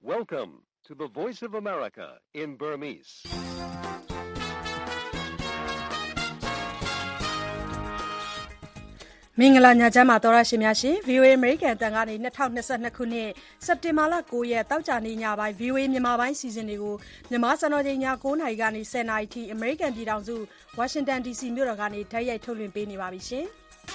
Welcome to the Voice of America in Burmese. ။မင်္ဂလာညချမ်းပါသောရရှင်များရှင် VOA American အတန်ကနေ2022ခုနှစ်စက်တင်ဘာလ9ရက်တောက်ကြနေ့ညပိုင်း VOA မြန်မာပိုင်းစီစဉ်တွေကိုမြန်မာစံတော်ချိန်ည9:00နာရီကနေ10:00နာရီထိ American ပြည်ထောင်စု Washington DC မြို့တော်ကနေတိုက်ရိုက်ထုတ်လွှင့်ပေးနေပါပြီရှင်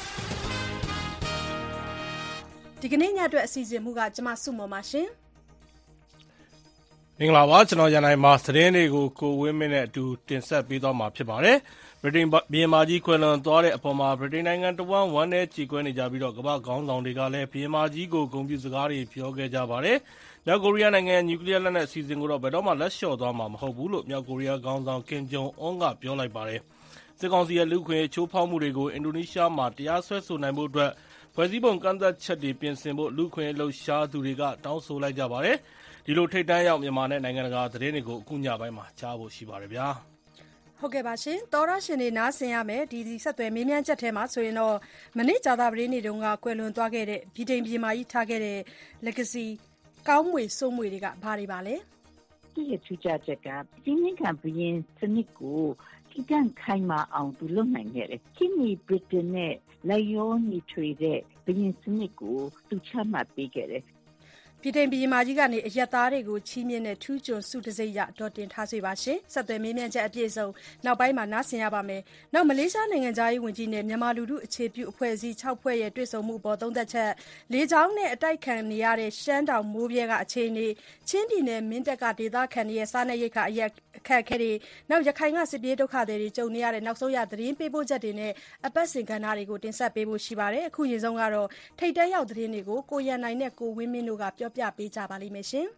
။ဒီကနေ့ညအတွက်အစီအစဉ်မှုကကျွန်မစုမော်ပါရှင်။မင်္ဂလာပါကျွန်တော်ရန်နိုင်မှာသတင်းတွေကိုကိုဝင်းမင်းနဲ့အတူတင်ဆက်ပေးသွားမှာဖြစ်ပါတယ်ဗြိတိန်ဘုရင်မကြီးကွယ်လွန်သွားတဲ့အပေါ်မှာဗြိတိန်နိုင်ငံတဝန်းဝမ်းနည်းကြေကွဲနေကြပြီးတော့ကမ္ဘာခေါင်းဆောင်တွေကလည်းဘုရင်မကြီးကိုဂုဏ်ပြုစကားတွေပြောခဲ့ကြပါတယ်မြောက်ကိုရီးယားနိုင်ငံနျူကလ িয়ার လက်နက်အစီအစဉ်ကိုတော့ဘယ်တော့မှလက်လျှော့သွားမှာမဟုတ်ဘူးလို့မြောက်ကိုရီးယားခေါင်းဆောင်ကင်ဂျုံအွန်းကပြောလိုက်ပါတယ်စစ်ကောင်စီရဲ့လူခွင့်ချိုးဖောက်မှုတွေကိုအင်ဒိုနီးရှားမှာတရားစွဲဆိုနိုင်ဖို့အတွက်ဖွဲ့စည်းပုံကန့်သက်ချက်တွေပြင်ဆင်ဖို့လူခွင့်လှုပ်ရှားသူတွေကတောင်းဆိုလိုက်ကြပါတယ်ဒီလိုထိတ်တန်းရောက်မြန်မာနဲ့နိုင်ငံတကာသတင်းတွေကိုအခုညပိုင်းမှာကြားဖို့ရှိပါတယ်ဗျာဟုတ်ကဲ့ပါရှင်သောရရှင်တွေနားဆင်ရမယ်ဒီဆက်သွယ်မေးမြန်းချက်ထဲမှာဆိုရင်တော့မနေ့ကြာသပတေးနေ့တုန်းကကွယ်လွန်သွားခဲ့တဲ့ဗြိတိန်ပြည်မကြီးထားခဲ့တဲ့ legacy ကောင်းမွေစိုးမွေတွေကဘာတွေပါလဲဒီရဲ့ထူးခြားချက်ကဒီနေ့ကဘရင်စနစ်ကိုဒီကံခိုင်မာအောင်သူလုပ်နိုင်ခဲ့တယ်ခင်မီဗြိတိန်နဲ့လိုက်ရောညီထွေတဲ့ဘရင်စနစ်ကိုသူချမှတ်ပေးခဲ့တယ်ဗြိတိန်ပြည်မကြီးကနေအရက်သားတွေကိုချီးမြှင့်တဲ့ထူးချွန်ဆုတံဆိပ်ရဒေါ်တင်ထားစေပါရှင်ဆက်သွယ်မေးမြန်းချက်အပြည့်စုံနောက်ပိုင်းမှာနားဆင်ရပါမယ်နောက်မလေးရှားနိုင်ငံသားရေးဝန်ကြီးနဲ့မြန်မာလူထုအခြေပြုအဖွဲ့အစည်း6ဖွဲ့ရဲ့တွေ့ဆုံမှုပေါ်သုံးသက်ချက်လေကြောင်းနဲ့အတိုက်ခံနေရတဲ့ရှမ်းတောင်မိုးပြဲကအခြေအနေချင်းပြည်နယ်မင်းတပ်ကဒေသခံတွေရဲ့စားနပ်ရိက္ခာအရက်အခက်အခဲတွေနောက်ရခိုင်ကစစ်ပြေးဒုက္ခတွေကြုံနေရတဲ့နောက်ဆုံးရသတင်းပေးပို့ချက်တွေနဲ့အပတ်စဉ်ကဏ္ဍတွေကိုတင်ဆက်ပေးဖို့ရှိပါတယ်အခုရင်ဆုံးကတော့ထိတ်တန့်ရောက်သတင်းတွေကိုကိုရန်နိုင်နဲ့ကိုဝင်းမင်းတို့ကပြောပြပေးကြပါလိမ့်မယ်ရှင်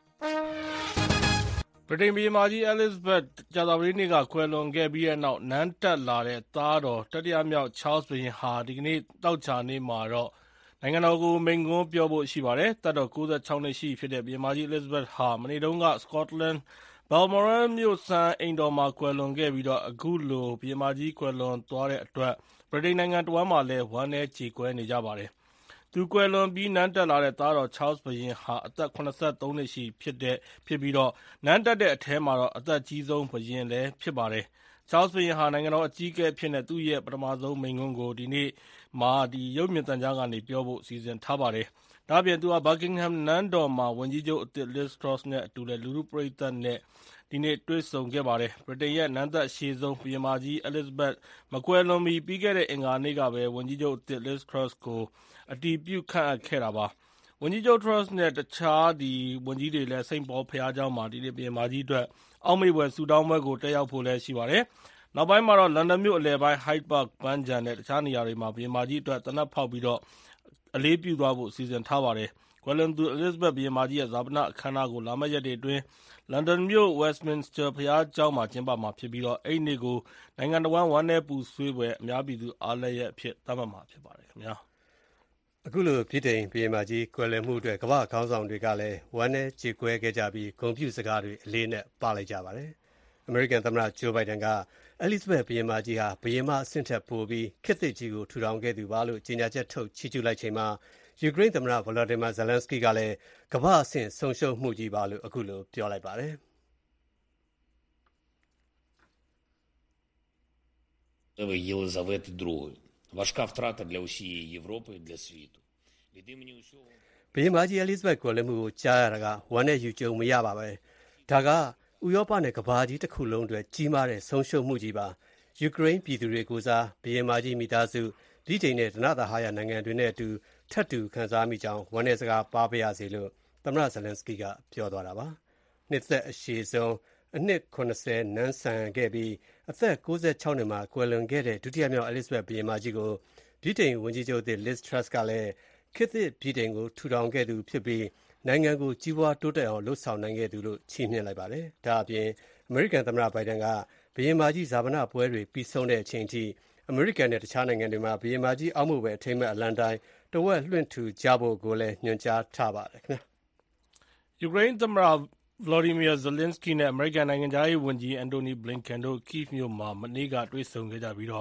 ဗြိတိန်ဘုရင်မကြီး Elizabeth ကြာသပတေးနေ့ကကွယ်လွန်ခဲ့ပြီးတဲ့နောက်နန်းတက်လာတဲ့သားတော်တတိယမြောက် Charles ဘုရင်ဟာဒီကနေ့တောက်ချာနေ့မှာတော့နိုင်ငံတော်ကိုမိန့်ခွန်းပြောဖို့ရှိပါတယ်သက်တော်96နှစ်ရှိဖြစ်တဲ့ဘုရင်မကြီး Elizabeth ဟာမနေ့တုန်းက Scotland Balmoral မြို့စံအိမ်တော်မှာကွယ်လွန်ခဲ့ပြီးတော့အခုလိုဘုရင်မကြီးကွယ်လွန်သွားတဲ့အတွက်ဗြိတိန်နိုင်ငံတဝန်းမှာလည်းဝမ်းနည်းကြေကွဲနေကြပါတယ်သူကွယ်လွန်ပြီးနန်းတက်လာတဲ့သားတော် Charles ဘုရင်ဟာအသက်83နှစ်ရှိဖြစ်ပြီးတော့နန်းတက်တဲ့အထဲမှာတော့အသက်ကြီးဆုံးဘုရင်လည်းဖြစ်ပါတယ်။ Charles ဘုရင်ဟာနိုင်ငံတော်အကြီးအကဲဖြစ်တဲ့သူ့ရဲ့ပထမဆုံးမိန့်ခွန်းကိုဒီနေ့မှာရုပ်မြင်သံကြားကနေပြောဖို့စီစဉ်ထားပါတယ်။ဒါ့အပြင်သူဟာ Buckingham နန်းတော်မှာဝန်ကြီးချုပ်အသစ် Liz Truss နဲ့အတူလည်းလူထုပရိသတ်နဲ့ဒီနေ့တွေ့ဆုံခဲ့ပါတယ်။ဗြိတိန်ရဲ့နန်းသက်အရှည်ဆုံးဘုရင်မကြီး Elizabeth မကွယ်လွန်မီပြီးခဲ့တဲ့အင်္ဂါနေ့ကပဲဝန်ကြီးချုပ်အသစ် Liz Truss ကိုအတည်ပြုခန့်အပ်ခဲ့တာပါ။ဝန်ကြီးချုပ် Truss နဲ့တခြားဝန်ကြီးတွေလည်းစိန့်ပေါ်ဘုရားကျောင်းမှာဒီနေ့ဘုရင်မကြီးအတွက်အောက်မေ့ဖွယ်ဆုတောင်းပွဲကိုတက်ရောက်ဖို့လည်းရှိပါတယ်။နောက်ပိုင်းမှာတော့လန်ဒန်မြို့အလယ်ပိုင်း Hyde Park ပန်းခြံနဲ့တခြားနေရာတွေမှာဘုရင်မကြီးအတွက်သေနတ်ဖောက်ပြီးတော့အလေးပြုသွားဖို့စီစဉ်ထားပါတယ်။ကွယ်လွန်သူ Elizabeth ဘုရင်မကြီးရဲ့ဈာပနအခမ်းအနားကိုလာမယ့်ရက်တွေအတွင်းလန်ဒန်မြို့ Westminster ဘုရားကျောင်းမှာကျင်းပမှာဖြစ်ပြီးတော့အဲ့ဒီနေ့ကိုနိုင်ငံတော်ဝမ်းနည်းပူဆွေးပွဲအများပြည်သူအားလပ်ရက်အဖြစ်သတ်မှတ်မှာဖြစ်ပါတယ်ခင်ဗျာအခုလိုဗြိတိန်ဘုရင်မကြီးကွယ်လွန်မှုအတွက်ကမ္ဘာခေါင်းဆောင်တွေကလည်းဝမ်းနည်းကြေကွဲခဲ့ကြပြီးဂုဏ်ပြုစကားတွေအလေးနဲ့ပါလိုက်ကြပါတယ်အမေရိကန်သမ္မတဂျိုးဘိုင်ဒန်က Elizabeth ဘုရင်မကြီးဟာဘုရင်မအဆင့်ထက်ပိုပြီးခေတ်သစ်ကြီးကိုထူထောင်ခဲ့သူပါလို့ကြေညာချက်ထုတ်ချီးကျူးလိုက်ချိန်မှာယူကရိန်းသမ္မတ Volodymyr Zelensky ကလည်းကမ္ဘာအဆင့်ဆုံးရှုံးမှုကြီးပါလို့အခုလိုပြောလိုက်ပါတယ် Єлизавети II. Важка втрата для усієї Європи і для світу. Від імені усього ဘုရင်မကြီး Elizabeth ကွယ်လွန်မှုကိုကြားရတာကဝမ်းနဲ့ယူကြုံမရပါပဲဒါကဥရောပနဲ့ကမ္ဘာကြီးတစ်ခုလုံးအတွက်ကြီးမားတဲ့ဆုံးရှုံးမှုကြီးပါယူကရိန်းပြည်သူတွေကိုစားဘုရင်မကြီးမိသားစုဗြိတိန်နဲ့ဒနသဟာယနိုင်ငံတွေနဲ့အတူထပ်တူခံစားမိကြောင်းဝမ်းနဲ့စကားပါပါရစေလို့သမ္မတ Zelensky ကပြောသွားတာပါနှစ်သက်အရှည်ဆုံးအနှစ်80နန်းဆန်ခဲ့ပြီးအသက်66နှစ်မှာကွယ်လွန်ခဲ့တဲ့ဒုတိယမြောက် Elizabeth ဘုရင်မကြီးကိုဗြိတိန်ဝန်ကြီးချုပ်သစ် Liz Truss ကလည်းခေတ်သစ်ဗြိတိန်ကိုထူထောင်ခဲ့သူဖြစ်ပြီးနိုင်ငံကိုကြီးပွားတိုးတက်အောင်လှုပ်ဆောင်နိုင်ခဲ့သူလို့ချီးမြှင့်လိုက်ပါတယ်။ဒါအပြင်အမေရိကန်သမ္မတဘိုင်ဒန်ကဘုရင်မကြီးဇာပနပွဲတွေပြီးဆုံးတဲ့အချိန်ထိအမေရိကန်နဲ့တခြားနိုင်ငံတွေမှာဘုရင်မကြီးအောက်မေ့ဖွယ်အထိမ်းအမှတ်အလံတိုင်းတဝက်လွှင့်ထူကြဖို့ကိုလည်းညွှန်ကြားထားပါတယ်ခင်ဗျာ။ယူကရိန်းသမ္မတVolodymyr Zelensky နဲ့အမေရိကန်နိုင်ငံခြားရေးဝန်ကြီး Antony Blinken တို့ Kyiv မြို့မှာမနေ့ကတွေ့ဆုံခဲ့ကြပြီးတော့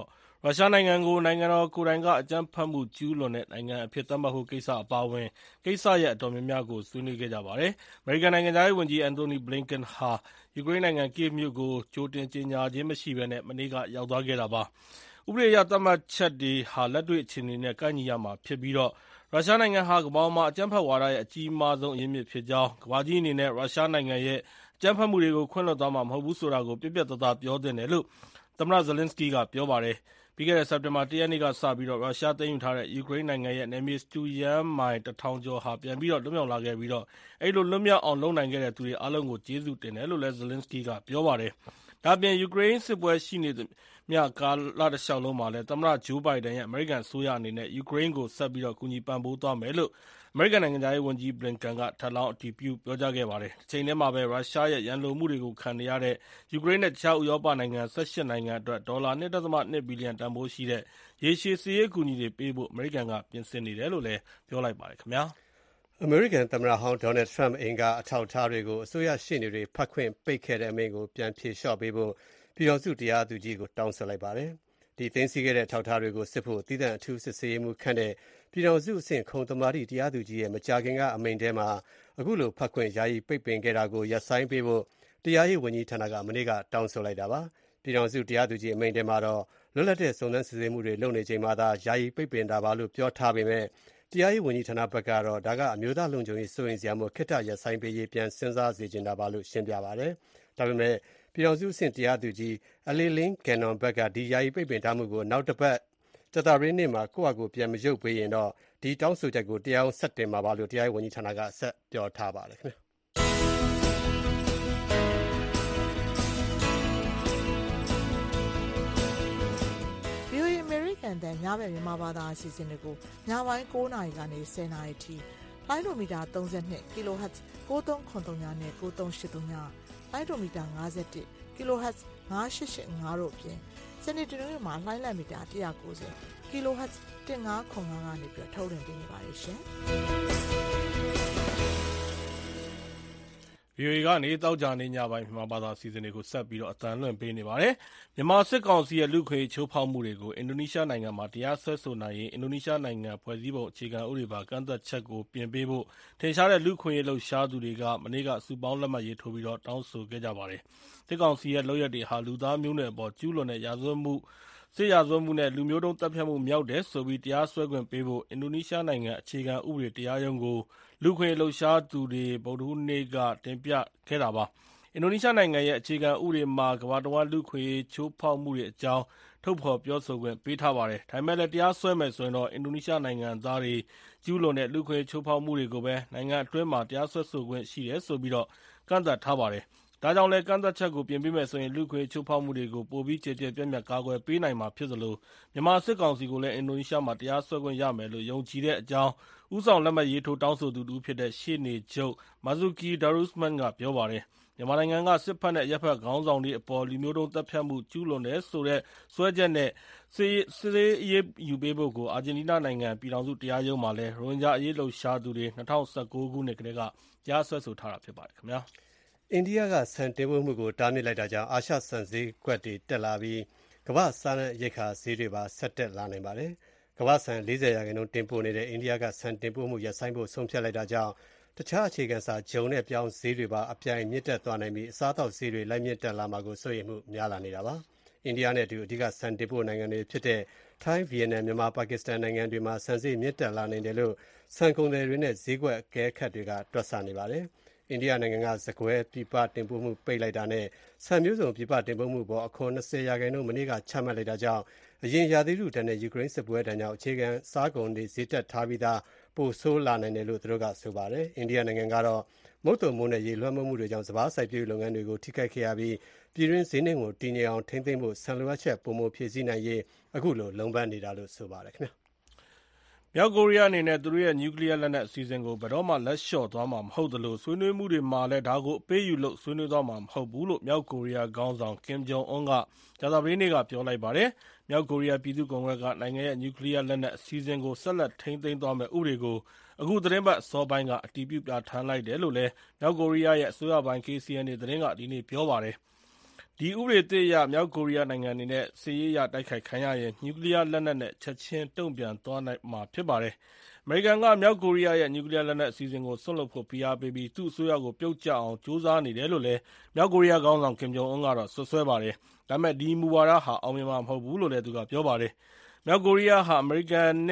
ရုရှားနိုင်ငံကိုနိုင်ငံတော်ကိုယ်တိုင်ကအကြမ်းဖက်မှုကျူးလွန်တဲ့နိုင်ငံအဖြစ်သတ်မှတ်ဖို့ကိစ္စအပါအဝင်ကိစ္စရပ်အတော်များများကိုဆွေးနွေးခဲ့ကြပါတယ်။ အမေရိကန်နိုင်ငံခြားရေးဝန်ကြီး Antony Blinken ဟာ ယူကရိန်းနိုင်ငံ Kyiv မြို့ကိုကြိုတင်ကြေညာခြင်းမရှိဘဲမနေ့ကရောက်သွားခဲ့တာပါ။ ဥပဒေအရသတ်မှတ်ချက်တွေဟာလက်တွေ့အခြေအနေနဲ့ကိုက်ညီရမှာဖြစ်ပြီး ရုရှားနိုင်ငံဟာကမ္ဘာပေါ်မှာအကြမ်းဖက်ဝါဒရဲ့အကြီးမားဆုံးအရင်းမြစ်ဖြစ်ကြောင်း၊ ကမ္ဘာကြီးအနေနဲ့ရုရှားနိုင်ငံရဲ့အကြမ်းဖက်မှုတွေကိုခွင့်လွှတ်သွားမှာမဟုတ်ဘူးဆိုတာကိုပြတ်ပြတ်သားသားပြောသင့်တယ်လို့ သမ္မတ Zelenskyy ကပြောပါတယ်။ ပြီးခဲ့တဲ့စက်တင်ဘာ ၁ ရက်နေ့ကစပြီး ရုရှားသိမ်းယူထားတဲ့ယူကရိန်းနိုင်ငံရဲ့နယ်မြေစတုရန်းမိုင် 1000 ကျော်ဟာပြန်ပြီးလွတ်မြောက်လာခဲ့ပြီး အဲဒီလိုလွတ်မြောက်အောင်လုပ်နိုင်ခဲ့တဲ့သူတွေအားလုံးကိုကျေးဇူးတင်တယ်လို့လည်း Zelenskyy ကပြောပါတယ်။ ဒါ့အပြင် ယူကရိန်းစစ်ပွဲရှိနေသမျှကာလတလျှောက်လုံးမှာလည်း သမ္မတ Joe Biden ရဲ့ အမေရိကန်အစိုးရအနေနဲ့ ယူကရိန်းကိုဆက်ပြီးကူညီပံ့ပိုးသွားမယ်လို့ အမေရိကန်နိုင်ငံခြားရေးဝန်ကြီး Blinken ကထပ်လောင်းအတည်ပြုပြောကြားခဲ့ပါတယ်။ တချိန်တည်းမှာပဲ ရုရှားရဲ့ရန်လိုမှုတွေကိုခံနေရတဲ့ယူကရိန်းနဲ့တခြားဥရောပနိုင်ငံ 18 နိုင်ငံအတွက် ဒေါ်လာ 2.2 ဘီလီယံတန်ဖိုးရှိတဲ့ရေရှည်စစ်ရေးအကူအညီတွေပေးဖို့ အမေရိကန်ကပြင်ဆင်နေတယ်လို့လည်းပြောလိုက်ပါတယ်။အမေရိကန်သမ္မတဟောင်း Donald Trump အိမ်ကအထောက်အထားတွေကိုအစိုးရရှေ့နေတွေဖတ်ခွင့်ပိတ်ခဲ့တဲ့အမိန့်ကိုပြန်ဖြေလျှော့ပေးဖို့ပြည်ထောင်စုတရားသူကြီးကိုတောင်းဆိုလိုက်ပါတယ်။ သိမ်းဆည်းခဲ့တဲ့အထောက်အထားတွေကိုစစ်ဖို့သီးသန့်အထူးစစ်ဆေးရေးမှူးခန့်တဲ့ပြည်ထောင်စုအဆင့်ခုံသမာဓိတရားသူကြီးရဲ့မကြာခင်ကအမိန့်ထဲမှာအခုလိုဖတ်ခွင့်ယာယီပိတ်ပင်ခဲ့တာကိုရပ်ဆိုင်းပေးဖို့တရားရေးဝန်ကြီးဌာနကမနေ့ကတောင်းဆိုလိုက်တာပါ။ ပြည်ထောင်စုတရားသူကြီးအမိန့်ထဲမှာတော့လွတ်လပ်တဲ့စုံစမ်းစစ်ဆေးမှုတွေလုပ်နေချိန်မှာသာယာယီပိတ်ပင်တာပါလို့ပြောထားပေမဲ့တရားရေးဝန်ကြီးဌာနဘက်ကတော့ဒါကအမျိုးသားလုံခြုံရေးစိုးရိမ်စရာမို့ခေတ္တရပ်ဆိုင်းပေးရေးပြန်စဉ်းစားစေချင်တာပါလို့ရှင်းပြပါတယ်။ ဒါပေမဲ့ပြည်ထောင်စုအဆင့်တရားသူကြီး Aileen Cannon ဘက်ကဒီယာယီပိတ်ပင်ထားမှုကိုနောက်တပတ်ကြာသပတေးနေ့မှာကိုယ့်ဟာကိုယ်ပြန်မရုပ်ပေးရင်တော့ဒီတောင်းဆိုချက်ကိုတရားရုံးဆက်တင်မှာပါလို့တရားရေးဝန်ကြီးဌာနကဆက်ပြောထားပါတယ်။ VOA အမေရိကန်တန်ညဘက်မြန်မာဘာသာအစီအစဉ်တွေကိုညပိုင်း9:00 နာရီကနေ10:00 နာရီထိလိုင်းဒိုမီတာ32 kHz 9393နဲ့9383လိုင်းဒိုမီတာ51 kHz 9885တို့အပြင်စနေတနင်္ဂနွေမှာလိုင်းလံမီတာ190 kHz 1505ကနေထုတ်လွှင့်ပေးနေပါတယ်ရှင်။ VOA ကနေတောက်ကြနေညပိုင်းမြန်မာဘာသာအစီအစဉ်တွေကိုဆက်ပြီးအသံလွှင့်ပေးနေပါတယ်။မြန်မာစစ်ကောင်စီရဲ့လူ့ခွင့်ချိုးဖောက်မှုတွေကိုအင်ဒိုနီးရှားနိုင်ငံမှာတရားစွဲဆိုနိုင်ရေးအင်ဒိုနီးရှားနိုင်ငံဖွဲ့စည်းပုံအခြေခံဥပဒေပါကန့်သတ်ချက်ကိုပြင်ပေးဖို့ထင်ရှားတဲ့လူ့ခွင့်ရေးလှုပ်ရှားသူတွေကမနေ့ကစုပေါင်းလက်မှတ်ရေးထိုးပြီးတောင်းဆိုခဲ့ကြပါတယ်။စစ်ကောင်စီရဲ့လုပ်ရပ်တွေဟာလူသားမျိုးနွယ်အပေါ်ကျူးလွန်တဲ့စစ်ရာဇဝတ်မှုနဲ့လူမျိုးတုံးသတ်ဖြတ်မှုမြောက်တယ်ဆိုပြီးတရားစွဲခွင့်ပေးဖို့အင်ဒိုနီးရှားနိုင်ငံအခြေခံဥပဒေတရားရုံးကိုလူ့အခွင့်အရေးလှုပ်ရှားသူတွေဗုဒ္ဓဟူးနေ့ကတင်ပြခဲ့တာပါ။အင်ဒိုနီးရှားနိုင်ငံရဲ့အခြေခံဥပဒေမှာကမ္ဘာတဝန်းလူ့အခွင့်အရေးချိုးဖောက်မှုတွေအကြောင်းထုတ်ဖော်ပြောဆိုခွင့်ပေးထားပါတယ်။ဒါပေမဲ့လည်းတရားစွဲမယ်ဆိုရင်တော့အင်ဒိုနီးရှားနိုင်ငံသားတွေကျူးလွန်တဲ့လူ့အခွင့်အရေးချိုးဖောက်မှုတွေကိုပဲနိုင်ငံအတွင်းမှာတရားစွဲဆိုခွင့်ရှိတယ်ဆိုပြီးကန့်သတ်ထားပါတယ်။ဒါကြောင့်လည်းကန့်သတ်ချက်ကိုပြင်ပေးမယ်ဆိုရင်လူ့အခွင့်အရေးချိုးဖောက်မှုတွေကိုပိုပြီးကျယ်ကျယ်ပြန့်ပြန့်ကာကွယ်ပေးနိုင်မှာဖြစ်သလိုမြန်မာစစ်ကောင်စီကိုလည်းအင်ဒိုနီးရှားမှာတရားစွဲခွင့်ရမယ်လို့ယုံကြည်တဲ့အကြောင်းဦးဆောင်လက်မှတ်ရေးထိုးတောင်းဆိုသူတဦးဖြစ်တဲ့ရှေ့နေချုပ် Marzuki Darusman ကပြောပါတယ်။မြန်မာနိုင်ငံကစစ်ဘက်နဲ့အရပ်ဘက်ခေါင်းဆောင်တွေအပေါ်လူမျိုးတုံးသတ်ဖြတ်မှုကျူးလွန်တယ်ဆိုတဲ့စွဲချက်နဲ့စစ်ဆေးအရေးယူပေးဖို့ကိုအာဂျင်တီးနားနိုင်ငံပြည်ထောင်စုတရားရုံးမှာလည်းရိုဟင်ဂျာအရေးလှုပ်ရှားသူတွေ2019ခုနှစ်ကတည်းကတရားစွဲဆိုထားတာဖြစ်ပါတယ်ခင်ဗျာ။အိန္ဒိယကဆန်တင်ပို့မှုကိုတားမြစ်လိုက်တာကြောင့်အာရှဆန်ဈေးကွက်တွေတက်လာပြီးကမ္ဘာ့စားနပ်ရိက္ခာဈေးတွေပါဆက်တက်လာနိုင်ပါတယ်။ကမ္ဘာ့ဆန် 40% တင်ပို့နေတဲ့အိန္ဒိယကဆန်တင်ပို့မှုရပ်ဆိုင်းဖို့ဆုံးဖြတ်လိုက်တာကြောင့်တခြားအခြေခံစားဂျုံနဲ့ပြောင်းဈေးတွေပါအပြိုင်မြင့်တက်သွားနိုင်ပြီးအစားအသောက်ဈေးတွေလိုက်မြင့်တက်လာမှာကိုစိုးရိမ်မှုများလာနေတာပါ။အိန္ဒိယနဲ့အတူအဓိကဆန်တင်ပို့နိုင်ငံတွေဖြစ်တဲ့ထိုင်း၊ဗီယက်နမ်၊မြန်မာ၊ပါကစ္စတန်နိုင်ငံတွေမှာဆန်ဈေးမြင့်တက်လာနိုင်တယ်လို့ဆန်ကုန်သည်တွေနဲ့ဈေးကွက်အကဲခတ်တွေကတွက်ဆနေပါတယ်။အိန္ဒိယနိုင်ငံကဆန်ကွဲပြည်ပတင်ပို့မှုပိတ်လိုက်တာနဲ့ဆန်မျိုးစုံပြည်ပတင်ပို့မှုပေါ်အခွန် 20% မနေ့ကချမှတ်လိုက်တာကြောင့်အရင်ရာသီဥတုဒဏ်နဲ့ယူကရိန်းစစ်ပွဲဒဏ်ကြောင့်အခြေခံစားကုန်တွေဈေးတက်ထားပြီးသားပိုဆိုးလာနိုင်တယ်လို့သူတို့ကဆိုပါတယ်။အိန္ဒိယနိုင်ငံကတော့မုတ်သုန်မိုးနဲ့ရေလွှမ်းမိုးမှုတွေကြောင့်စပါးစိုက်ပျိုးရေးလုပ်ငန်းတွေကိုထိခိုက်ခဲ့ရပြီးပြည်တွင်းဈေးနှုန်းကိုတည်ငြိမ်အောင်ထိန်းသိမ်းဖို့ဆန်လိုအပ်ချက်ပိုမိုဖြည့်ဆည်းနိုင်ရေးအခုလိုလုံးပန်းနေတာလို့ဆိုပါတယ်ခင်ဗျာ။မြောက်ကိုရီးယားအနေနဲ့သူတို့ရဲ့နျူကလ িয়ার လက်နက်အစီအစဉ်ကိုဘယ်တော့မှလက်လျှော့သွားမှာမဟုတ်သလိုဆွေးနွေးမှုတွေမှာလည်းဒါကိုအပေးယူလုပ်ဆွေးနွေးသွားမှာမဟုတ်ဘူးလို့မြောက်ကိုရီးယားခေါင်းဆောင် Kim Jong Un ကကြာသပတေးနေ့ကပြောလိုက်ပါတယ်။မြောက်ကိုရီးယားပြည်သူ့ကွန်ဂရက်ကနိုင်ငံရဲ့နျူကလ িয়ার လက်နက်အစီအစဉ်ကိုဆက်လက်ထိန်းသိမ်းသွားမယ့်ဥပဒေကိုအခုသတင်းပတ်အစောပိုင်းကအတည်ပြုပြဌာန်းလိုက်တယ်လို့လည်းမြောက်ကိုရီးယားရဲ့အစိုးရပိုင် KCNA သတင်းကဒီနေ့ပြောပါတယ်။ဒီဥပဒေသစ်အရမြောက်ကိုရီးယားနိုင်ငံအနေနဲ့စစ်ရေးအရတိုက်ခိုက်ခံရရင်နျူကလ িয়ার လက်နက်နဲ့ချက်ချင်းတုံ့ပြန်သွားနိုင်မှာဖြစ်ပါတယ်။အမေရိကန်ကမြောက်ကိုရီးယားရဲ့နျူကလ িয়ার လက်နက်အစီအစဉ်ကိုစွန့်လွှတ်ဖို့ဖိအားပေးပြီးသူ့အစိုးရကိုပြုတ်ကျအောင်ကြိုးစားနေတယ်လို့လည်းမြောက်ကိုရီးယားခေါင်းဆောင်ကင်ဂျုံအွန်းကတော့စွပ်စွဲပါတယ်။ဒါပေမဲ့ဒီမူဝါဒဟာအောင်မြင်မှာမဟုတ်ဘူးလို့လည်းသူကပြောပါတယ်။မြောက်ကိုရီးယားဟာအမေရိ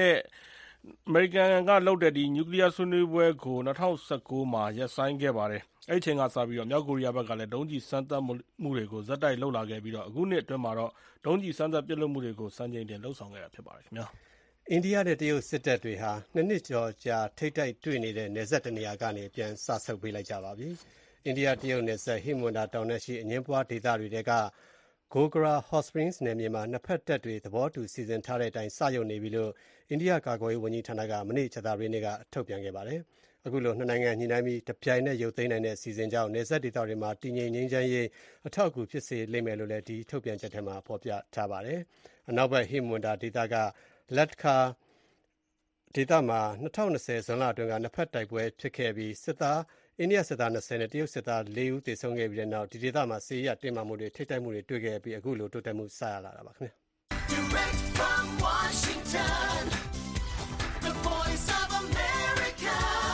ကန်ကလုပ်တဲ့နျူကလ িয়ার ဆွေးနွေးပွဲကို2019မှာရပ်ဆိုင်းခဲ့ပါတယ်။အဲဒီအချိန်ကစပြီးမြောက်ကိုရီးယားဘက်ကလည်းဒုံးကျည်စမ်းသပ်မှုတွေကိုဆက်တိုက်လုပ်လာခဲ့ပြီးအခုနှစ်အတွင်းမှာတော့ဒုံးကျည်စမ်းသပ်ပစ်လွှတ်မှုတွေကိုစံချိန်တင်လုပ်ဆောင်ခဲ့တာဖြစ်ပါတယ်ခင်ဗျာ။အိန္ဒိယနဲ့တရုတ်စစ်တပ်တွေဟာ2 နှစ်ကျော်ကြာထိပ်တိုက်တွေ့နေတဲ့နယ်စပ်တနေရာကနေပြန်စဆုတ်ပေးလိုက်ကြပါပြီ။အိန္ဒိယတရုတ်နယ်စပ်ဟိမဝန္တာတောင်နဲ့ရှိအငင်းပွားဒေသတွေထဲကGograh Hot Springs နယ်မြေမှာနှစ်ဖက်တပ်တွေသဘောတူစီစဉ်ထားတဲ့အတိုင်းစရုံနေပြီလို့အိန္ဒိယကာကွယ်ရေးဝန်ကြီးဌာနကမနေ့ကြာသပတေးနေ့ကထုတ်ပြန်ခဲ့ပါတယ်။အခုလိုနှစ်နိုင်ငံညှိနှိုင်းပြီးတပြိုင်နက်ရုပ်သိမ်းနိုင်တဲ့အစီအစဉ်ကြောင့်နယ်စပ်ဒေသတွေမှာတည်ငြိမ်ငြိမ်းချမ်းရေးအထောက်အကူဖြစ်စေလိမ့်မယ်လို့လည်းဒီထုတ်ပြန်ချက်ထဲမှာဖော်ပြထားပါတယ်။အနောက်ဘက်ဟိမဝန္တာဒေသကLadakhဒေသမှာ2020ဇွန်လအတွင်းကနှစ်ဖက်တိုက်ပွဲဖြစ်ခဲ့ပြီးအိန္ဒိယစစ်သား20နဲ့တရုတ်စစ်သား4ဦးသေဆုံးခဲ့ပြီးတဲ့နောက်ဒီဒေသမှာစစ်ရေးတင်းမာမှုတွေထိတိုက်မှုတွေတွေ့ခဲ့ပြီးအခုလိုတိုးတက်မှုစရလာတာပါခင်ဗျာ။ Direct from Washington, the voice of America,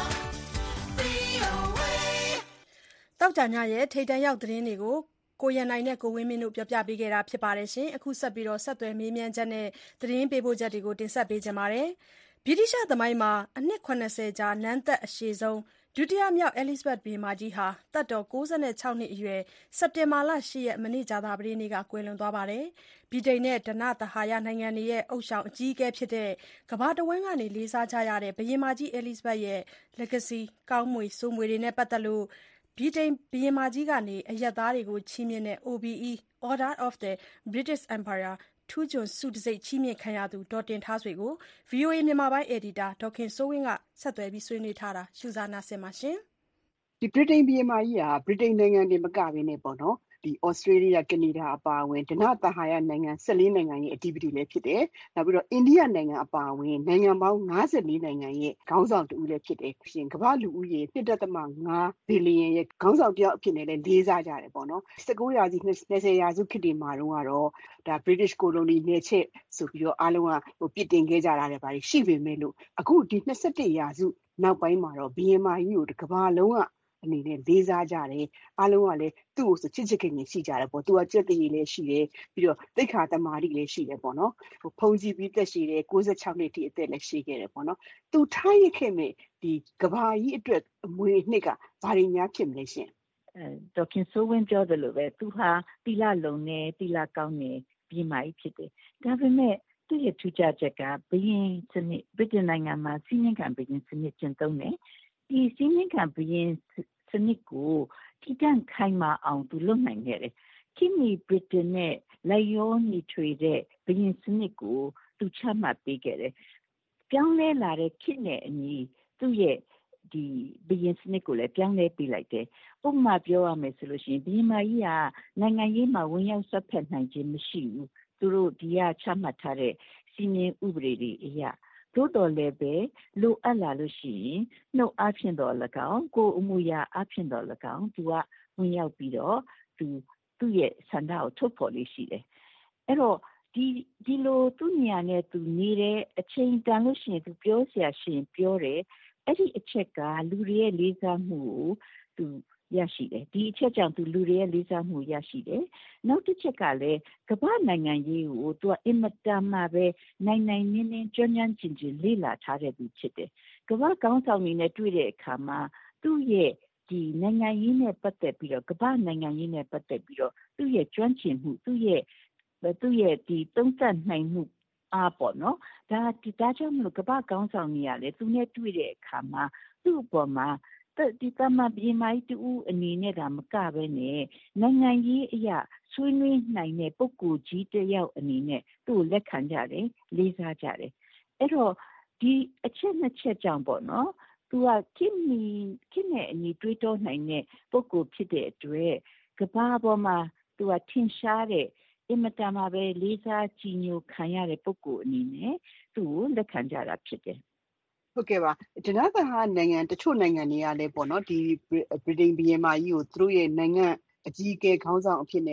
VOA တောက်ကြညရဲ့ထိတ်တန့်ရောက်သတင်းတွေကိုကိုရန်နိုင်နဲ့ကိုဝင်းမင်းတို့ပြောပြပေးခဲ့တာဖြစ်ပါတယ်ရှင်။အခုဆက်ပြီးဆက်သွယ်မေးမြန်းချက်နဲ့သတင်းပေးပို့ချက်တွေကိုတင်ဆက်ပေးကြပါမယ်။ဗြိတိရှသမိုင်းမှာအနှစ်80ကြာနန်းသက်အရှည်ဆုံးဒုတိယမြောက် Elizabeth ဘုရင်မကြီးဟာသက်တော်96နှစ်အရွယ်စက်တင်ဘာလ8ရက်မနေ့ကြာသပတေးနေ့ကကွယ်လွန်သွားပါတယ်။ဗြိတိန်နဲ့ဓနသဟာယနိုင်ငံတွေရဲ့ဥသျှောင်အကြီးအကဲဖြစ်တဲ့ကမ္ဘာတဝန်းကနေလေးစားကြရတဲ့ဘုရင်မကြီး Elizabeth ရဲ့ legacy ကောင်းမွေဆိုးမွေတွေနဲ့ပတ်သက်လို့ဗြိတိန်ဘုရင်မကြီးကနေအရပ်သားတွေကိုချီးမြှင့်တဲ့ OBE Order of the British Empire ထူးချွန်ဆုတံဆိပ်ချီးမြှင့်ခံရသူဒေါ်တင်ထားဆွေကို VOA မြန်မာပိုင်းအယ်ဒီတာဒေါ်ခင်စိုးဝင်းကဆက်သွယ်ပြီးဆွေးနွေးထားတာရှုစားနာဆင်ပါရှင်။ဒီဗြိတိန်ဘုရင်မကြီးဟာဗြိတိန်နိုင်ငံတွေမကဘဲနဲ့ပေါ့နော်ဒီဩစတြေးလျကနေဒါအပါအဝင်ဓနသဟာယနိုင်ငံ14နိုင်ငံရဲ့အဓိပတိလည်းဖြစ်တယ်။နောက်ပြီးတော့အိန္ဒိယနိုင်ငံအပါအဝင်နိုင်ငံပေါင်း54နိုင်ငံရဲ့ခေါင်းဆောင်တူလည်းဖြစ်တယ်။ရှင်ကမ္ဘာလူဦးရေ 1.5 ဘီလီယံရဲ့ခေါင်းဆောင်တယောက်အဖြစ်နဲ့လည်းလေးစားကြတယ်ပေါ့နော်။19ရာစု20ရာစုခေတ်တွေမှာတော့ဒါ British Colony နယ်ချဲ့ဆိုပြီးတော့အားလုံးကပြစ်တင်ခဲ့ကြတာလည်းပါတယ်ရှိပေမဲ့လို့အခုဒီ21ရာစုနောက်ပိုင်းမှာတော့ဘုရင်မကြီးကိုကမ္ဘာလုံးကအနေနဲ့လေးစားကြတယ်အားလုံးကလည်းသူ့ကိုဆိုချစ်ခင်ရှိကြတယ်ပေါ့သူကကြက်တရေလည်းရှိတယ်ပြီးတော့သိက္ခာသမာဓိလည်းရှိတယ်ပေါ့နော်ဖုန်ကြီးပြီးသက်ရှိတယ်96နှစ်ထိအသက်လည်းရှိခဲ့တယ်ပေါ့နော်သူထားရခဲ့မဲ့ဒီကဘာကြီးအတွက်အမွေအနှစ်ကဘာတွေများဖြစ်မလဲရှင်ဒေါက်ခင်စိုးဝင်းပြောသလိုပဲသူဟာတီလာလုံနေတီလာကောင်းနေပြည်မကြီးဖြစ်တယ်ဒါပေမဲ့သူ့ရဲ့ထူးခြားချက်ကဘုရင်စနစ်ဗြိတိန်နိုင်ငံမှာစီးနှင်းခံဘုရင်စနစ်ကျင့်သုံးတယ်ဒီစီးနှင်းခံဘုရင်စနစ်ကိုထိတန့်ခိုင်မာအောင်သူလုပ်နိုင်ခဲ့တယ်။ခင်မီဗြိတိန်နဲ့လိုက်ရောညီထွေတဲ့ဘုရင်စနစ်ကိုသူချမှတ်ပေးခဲ့တယ်။ပြောင်းလဲလာတဲ့ခေတ်နဲ့အညီသူ့ရဲ့ဒီဘုရင်စနစ်ကိုလည်းပြောင်းလဲပေးလိုက်တယ်။ဥပမာပြောရမယ်ဆိုလို့ရှိရင်ဘုရင်မကြီးကနိုင်ငံရေးမှာဝင်ရောက်ဆွတ်ဖက်နိုင်ခြင်းမရှိဘူး။သူတို့ဒီကချမှတ်ထားတဲ့စီမင်းဥပဒေတွေအရာသို့တော်လည်းပဲလိုအပ်လာလို့ရှိရင်နှုတ်အားဖြင့်တော်၎င်းကိုယ်အမှုရာအားဖြင့်တော်၎င်းသူကဝင်ရောက်ပြီးတော့သူ့ရဲ့ဆန္ဒကိုထုတ်ဖော်လေးရှိတယ်အဲ့တော့ဒီလိုသူ့နေရာနဲ့သူနေတဲ့အချိန်တန်လို့ရှိရင်သူပြောเสียရှင်ပြောတယ်အဲ့ဒီအချက်ကလူတွေရဲ့လေးစားမှုကိုသူရရှိတယ်ဒီအချက်ကြောင့်သူလူတွေရဲ့လေးစားမှုရရှိတယ်နောက်တစ်ချက်ကလည်းကမ္ဘာနိုင်ငံရေးကိုသူကအင်မတန်မှပဲနိုင်နင်းနင်းကျွမ်းကျွမ်းကျင်ကျင်လေ့လာထားတဲ့သူဖြစ်တယ်ကမ္ဘာကောင်းဆောင်တွေနဲ့တွေ့တဲ့အခါမှာသူ့ရဲ့ဒီနိုင်ငံရေးနဲ့ပတ်သက်ပြီးတော့ကမ္ဘာနိုင်ငံရေးနဲ့ပတ်သက်ပြီးတော့သူ့ရဲ့ကျွမ်းကျင်မှုသူ့ရဲ့ဒီသုံးသပ်နိုင်မှုအားပေါ့နော်ဒါကြောင့်မလို့ကမ္ဘာကောင်းဆောင်တွေရတယ်သူနဲ့တွေ့တဲ့အခါမှာသူ့အပေါ်မှာဒီတမဘီမိုက်တူအနေနဲ့ဒါမကပဲနဲ့နိုင်ငံရေးအရာဆွေးနွေးနိုင်တဲ့ပုဂ္ဂိုလ်ကြီးတစ်ယောက်အနေနဲ့သူ့ကိုလက်ခံကြတယ်လေးစားကြတယ်အဲ့တော့ဒီအချက်နှစ်ချက်ကြောင့်ပေါ့နော်သူကခင်နဲ့အညီတွေးတောနိုင်တဲ့ပုဂ္ဂိုလ်ဖြစ်တဲ့အတွက်ကမ္ဘာပေါ်မှာသူကထင်ရှားတဲ့အင်မတန်မှပဲလေးစားကြည်ညိုခံရတဲ့ပုဂ္ဂိုလ်အနေနဲ့သူ့ကိုလက်ခံကြတာဖြစ်တယ်ဟုတ်ကဲ့ပါဒနသဟာနိုင်ငံတချို့နိုင်ငံတွေကလည်းပေါ့နော်ဒီဗြိတိန်ဘီယမ်မာကြီးကိုသူတို့ရဲ့နိုင်ငံအကြီးအကဲခေါင်းဆောင်အဖြစ်နဲ့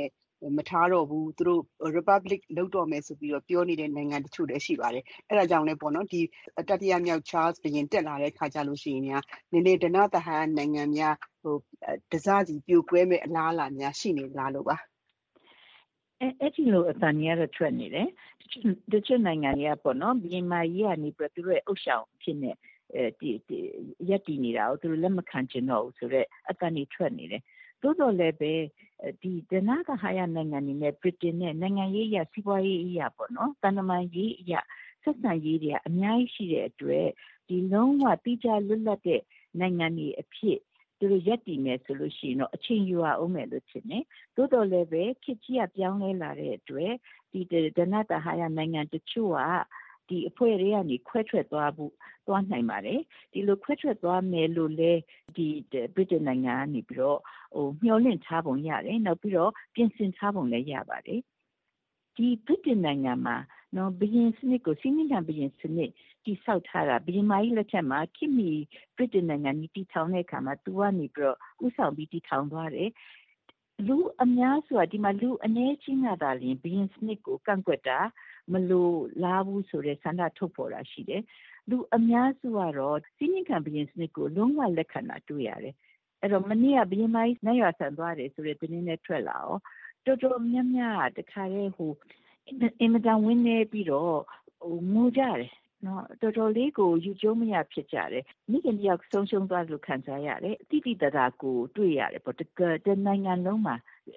မထားတော့ဘူးသူတို့ Republic လုပ်တော့မယ်ဆိုပြီးတော့ပြောနေတဲ့နိုင်ငံတချို့လည်းရှိပါတယ်အဲ့ဒါကြောင့်လည်းပေါ့နော်ဒီတတိယမြောက် Charles ဘုရင်တက်လာတဲ့ခါကြလို့ရှိရင်များနည်းနည်းဓနသဟာယနိုင်ငံများတစားစီပြိုကွဲမဲ့အလားအလာများရှိနေလားလို့ပါအဲ့ဒီလိုအတန်ကြီးရထွက်နေတယ်တချို့နိုင်ငံတွေကပေါ့နော်မြန်မာကြီးကနေပြီးသူတို့ရဲ့အုပ်ဆောင်ဖြစ်နေဒီရက်တည်နေတာကိုသူတို့လက်မခံချင်တော့ဘူးဆိုတော့အတန်ကြီးထွက်နေတယ်သို့တော်လည်းပဲဒီဒနာကဟာရနိုင်ငံတွေနဲ့ဗြိတိန်နဲ့နိုင်ငံရေးအရစီးပွားရေးအရပေါ့နော်တန်တမာရေးအရဆက်ဆံရေးတွေကအများကြီးရှိတဲ့အတွက်ဒီလုံးဝတိကျလွတ်လပ်တဲ့နိုင်ငံတွေအဖြစ်သူတို့ရက်တည်နေဆိုလို့ရှိရင်တော့အချိန်ယူအောင်မယ်လို့ထင်တယ်သို့တော်လည်းပဲခေတ်ကြီးကပြောင်းလဲလာတဲ့အတွက်ဒီဒနာတဟာရနိုင်ငံတချို့ကဒီအဖွဲ့တွေကနေခွဲထွက်သွားနိုင်ပါတယ်ဒီလိုခွဲထွက်သွားမယ်လို့လဲဒီဗြိတိန်နိုင်ငံကနေပြီးတော့မျှော်လင့်ထားပုံရတယ်နောက်ပြီးတော့ပြင်ဆင်ထားပုံလည်းရပါတယ်ဒီဗြိတိန်နိုင်ငံမှာနော်ဘရင်စနစ်ကိုစီးမင်းခံဘရင်စနစ်တိဆောက်ထားတာဘရင်မကြီးလက်ထက်မှာခိမီဗြိတိန်နိုင်ငံကြီးတည်ထောင်တဲ့အခါမှာသူကနေပြီးတော့ဥဆောင်ပြီးတည်ထောင်သွားတယ်လူအများစုကဒီမှာလူအနည်းချင်းကသာလျှင်ဘရင်စနစ်ကိုကန့်ကွက်တာမလိုလားဘူးဆိုတဲ့ဆန္ဒထုတ်ဖော်တာရှိတယ်လူအများစုကတော့စီးမင်းခံဘရင်စနစ်ကိုလုံးဝလက်ခံတာတွေ့ရတယ်အဲ့တော့မနေ့ကဘရင်မကြီးနိုင်ရဆန်သွားတယ်ဆိုတဲ့သတင်းနဲ့ထွက်လာတော့တော်တော်များများတခါတည်းအင်မတန်ဝင်းနေပြီးတော့ငိုကြတယ်နော်တော်တော်လေးကိုယူကျုံမရဖြစ်ကြတယ်မိခင်တယောက်ဆုံးရှုံးသွားလို့ခံစားရတယ်အတိတိတတာကိုတွေ့ရတယ်ပေါ့တနိုင်ငံလုံးမှာ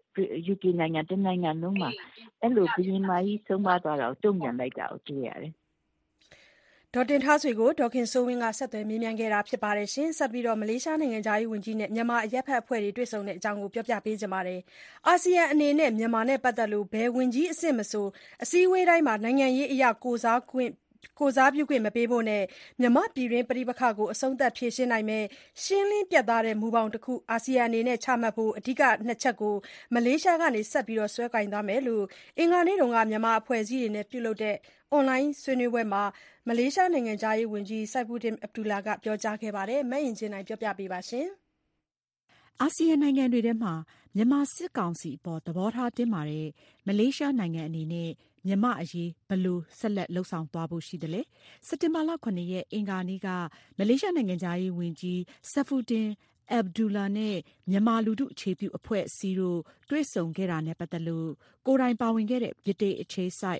UK နိုင်ငံတနိုင်ငံလုံးမှာအဲ့လိုဘရင်မကြီးဆုံးမသွားတာကိုတုံ့ပြန်လိုက်တာကိုတွေ့ရတယ်ဒေါ်တင်ထားဆွေကိုဒေါခင်စိုးဝင်းကဆက်သွယ်မေးမြန်းခဲ့တာဖြစ်ပါတယ်ရှင်ဆက်ပြီးတော့မလေးရှားနိုင်ငံသားရေးဝန်ကြီးနဲ့မြန်မာအရက်ဖက်အဖွဲ့တွေတွေ့ဆုံတဲ့အကြောင်းကိုပြောပြပေးကြပါမယ်အာဆီယံအနေနဲ့မြန်မာနဲ့ပတ်သက်လို့ဘယ်ဝန်ကြီးအဆင့်မဆိုအစည်းအဝေးတိုင်းမှာနိုင်ငံရေးအရာကိုစားပြုခွင့်မပေးဖို့နဲ့မြန်မာပြည်တွင်းပဋိပက္ခကိုအဆုံးသတ်ဖြေရှင်းနိုင်မယ့်ရှင်းလင်းပြတ်သားတဲ့မူဘောင်တစ်ခုအာဆီယံအနေနဲ့ချမှတ်ဖို့အဓိကနှစ်ချက်ကိုမလေးရှားကနေဆက်ပြီးဆွဲကိုင်သွားမယ်လို့အင်္ဂါနေ့ကမြန်မာအဖွဲ့အစည်းတွေနဲ့ပြုလုပ်တဲ့အွန်လိုင်းဆွေးနွေးပွဲမှာမလေးရှားနိုင်ငံခြားရေးဝန်ကြီး Saifuddin Abdullah ကပြောကြားခဲ့ပါတယ်။မအင်ကြင်းနိုင်ပြောပြပေးပါရှင်။အာဆီယံနိုင်ငံတွေထဲမှာမြန်မာစစ်ကောင်စီအပေါ်သဘောထားတင်းမာတဲ့မလေးရှားနိုင်ငံအနေနဲ့မြန်မာအရေးဘယ်လိုဆက်လက်လှုပ်ဆောင်သွားဖို့ရှိသလဲ။စက်တင်ဘာလ 9 ရက်အင်္ဂါနေ့ကမလေးရှားနိုင်ငံခြားရေးဝန်ကြီး Saifuddin Abdullah နဲ့မြန်မာလူထုအခြေပြုအဖွဲ့အစည်းတို့တွေ့ဆုံခဲ့တာနဲ့ပတ်သက်လို့ကိုယ်တိုင်ပါဝင်ခဲ့တဲ့ဗြိတိန်အခြေစိုက်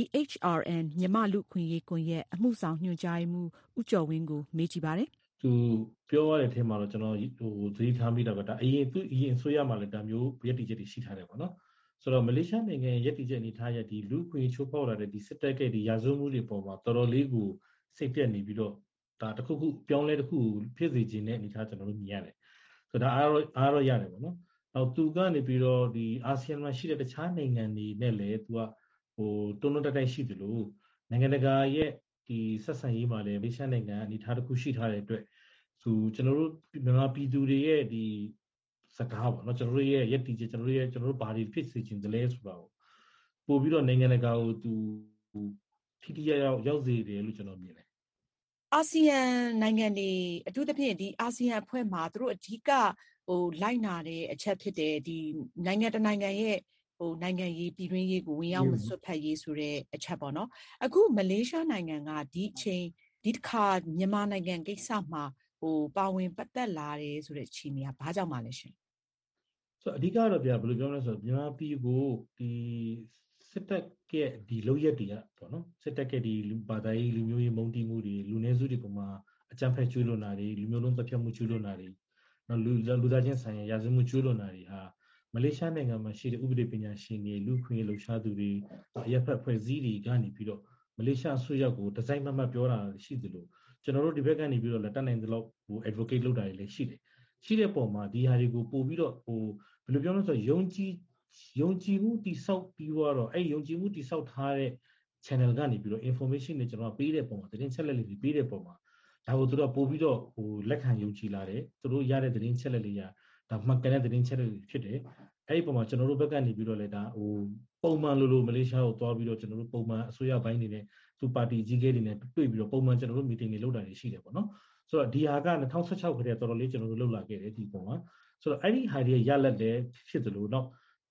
BHRN မြန်မာလူ့အခွင့်အရေးကွန်ရက်အမှုဆောင်ညွှန်ကြားရေးမှူးဦးကျော်ဝင်းကိုမေးကြည့်ပါတယ်။သူပြောရတဲ့အထက်မှာတော့ကျွန်တော်သတိထားမိတာကဒါအရင်ဆိုရမှလည်းဒါမျိုးရည်တည်ချက်တွေရှိထားတယ်ပေါ့နော်။ဆိုတော့မလေးရှားနိုင်ငံရည်တည်ချက်အနေထားရဒီလူ့အခွင့်အရေးချိုးဖောက်လာတဲ့ဒီစစ်တပ်ကဒီရာဇဝတ်မှုတွေပေါ်မှာတော်တော်လေးကိုစိတ်ပြက်နေပြီးတော့ဒါတစ်ခုခုပြောင်းလဲတစ်ခုဖြစ်စေခြင်းနဲ့အနေထားကျွန်တော်တို့မြင်ရတယ်။ဆိုတော့အားတော့ရတယ်ပေါ့နော်။နောက်သူကနေပြီးတော့ဒီအာဆီယံမှာရှိတဲ့တခြားနိုင်ငံတွေနဲ့လည်းသူကတွန်းတွန်းတိုက်ရှိတယ်လို့နိုင်ငံတကာရဲ့ဒီဆက်ဆံရေးမှာလည်းမလေးရှားနိုင်ငံအနေထားတစ်ခုရှိထားတဲ့အတွက်ကျွန်တော်တို့မြန်မာပြည်သူတွေရဲ့ဒီစကားပေါ့နော်ကျွန်တော်တို့ရဲ့ရည်တည်ချက်ကျွန်တော်တို့ဘာတွေဖြစ်စေချင်တယ်လဲဆိုတာကိုပို့ပြီးတော့နိုင်ငံတကာကိုသူထိထိရောက်စေတယ်လို့ကျွန်တော်မြင်တယ်အာဆီယံနိုင်ငံတွေအထူးသဖြင့်ဒီအာဆီယံအဖွဲ့မှာသူတို့အဓိကလိုက်နာတဲ့အချက်ဖြစ်တယ်ဒီနိုင်ငံတနိုင်ငံရဲ့နိုင်ငံရေးပြည်တွင်းရေးကိုဝင်ရောက်မစွက်ဖက်ရေးဆိုတဲ့အချက်ပေါ့နော်အခုမလေးရှားနိုင်ငံကဒီအချိန်ဒီတစ်ခါမြန်မာနိုင်ငံကိစ္စမှာပါဝင်ပတ်သက်လာတယ်ဆိုတဲ့အခြေအနေကဘာကြောင့်မှလဲရှင်ဆိုအဓိကတော့ဗျာဘယ်လိုပြောမလဲဆိုတော့မြန်မာပြည်ကိုဒီစစ်တပ်ကဒီလုပ်ရက်တွေကပေါ့နော်စစ်တပ်ကဒီဘာသာရေးလူမျိုးရေးမုန်းတီးမှုတွေလူနည်းစုတွေပေါ်မှာအကြမ်းဖက်ကျူးလွန်တာတွေလူမျိုးလုံးသတ်ဖြတ်မှုကျူးလွန်တာတွေနော်လူသားချင်းဆိုင်ရာရာဇဝတ်မှုကျူးလွန်တာတွေဟာမလေးရှားနိုင်ငံမှာရှိတဲ့ဥပဒေပညာရှင်တွေလူခွင့်လှုပ်ရှားသူတွေအရက်ဖက်ဖွဲ့စည်းတွေကနေပြီးတော့မလေးရှားအစိုးရကိုဒီဇိုင်းမှတ်ပြောတာရှိသလိုကျွန်တော်တို့ဒီဘက်ကနေပြီးတော့လက်တက်နိုင်တဲ့လောက်advocate လုပ်တာတွေလည်းရှိတယ်ရှိတဲ့ပုံမှာဒီဟာတွေကိုပို့ပြီးတော့ဘယ်လိုပြောလဲဆိုတော့ယုံကြည်မှုတိဆောက်ပြီးတော့အဲ့ယုံကြည်မှုတိဆောက်ထားတဲ့ channel ကနေပြီးတော့ information တွေကျွန်တော်ပေးတဲ့ပုံမှာသတင်းချက်လက်တွေပေးတဲ့ပုံမှာဒါကိုသူတို့ပို့ပြီးတော့လက်ခံယုံကြည်လာတယ်သူတို့ရတဲ့သတင်းချက်လက်တွေဒါမှတ်ကန်တဲ့သတင်းချက်လက်တွေဖြစ်တယ်အဲ့ဒီပုံမှာကျွန်တော်တို့ဘက်ကနေပြီးတော့လည်းဒါပုံမှန်လိုမလေးရှားကိုသွားပြီးတော့ကျွန်တော်တို့ပုံမှန်အစိုးရပိုင်းတွေနဲ့သူပါတီကြီးကြီးတွေနဲ့တွေ့ပြီးတော့ပုံမှန်ကျွန်တော်တို့ meeting တွေလုပ်တာတွေရှိတယ်ပေါ့နော်ဆိုတော့ဒီဟာက2016ခရက်တော်တော်လေးကျွန်တော်တို့လုပ်လာခဲ့တယ်ဒီပုံမှာဆိုတော့အဲ့ဒီဟာတွေရလက်လည်းဖြစ်သလိုတော့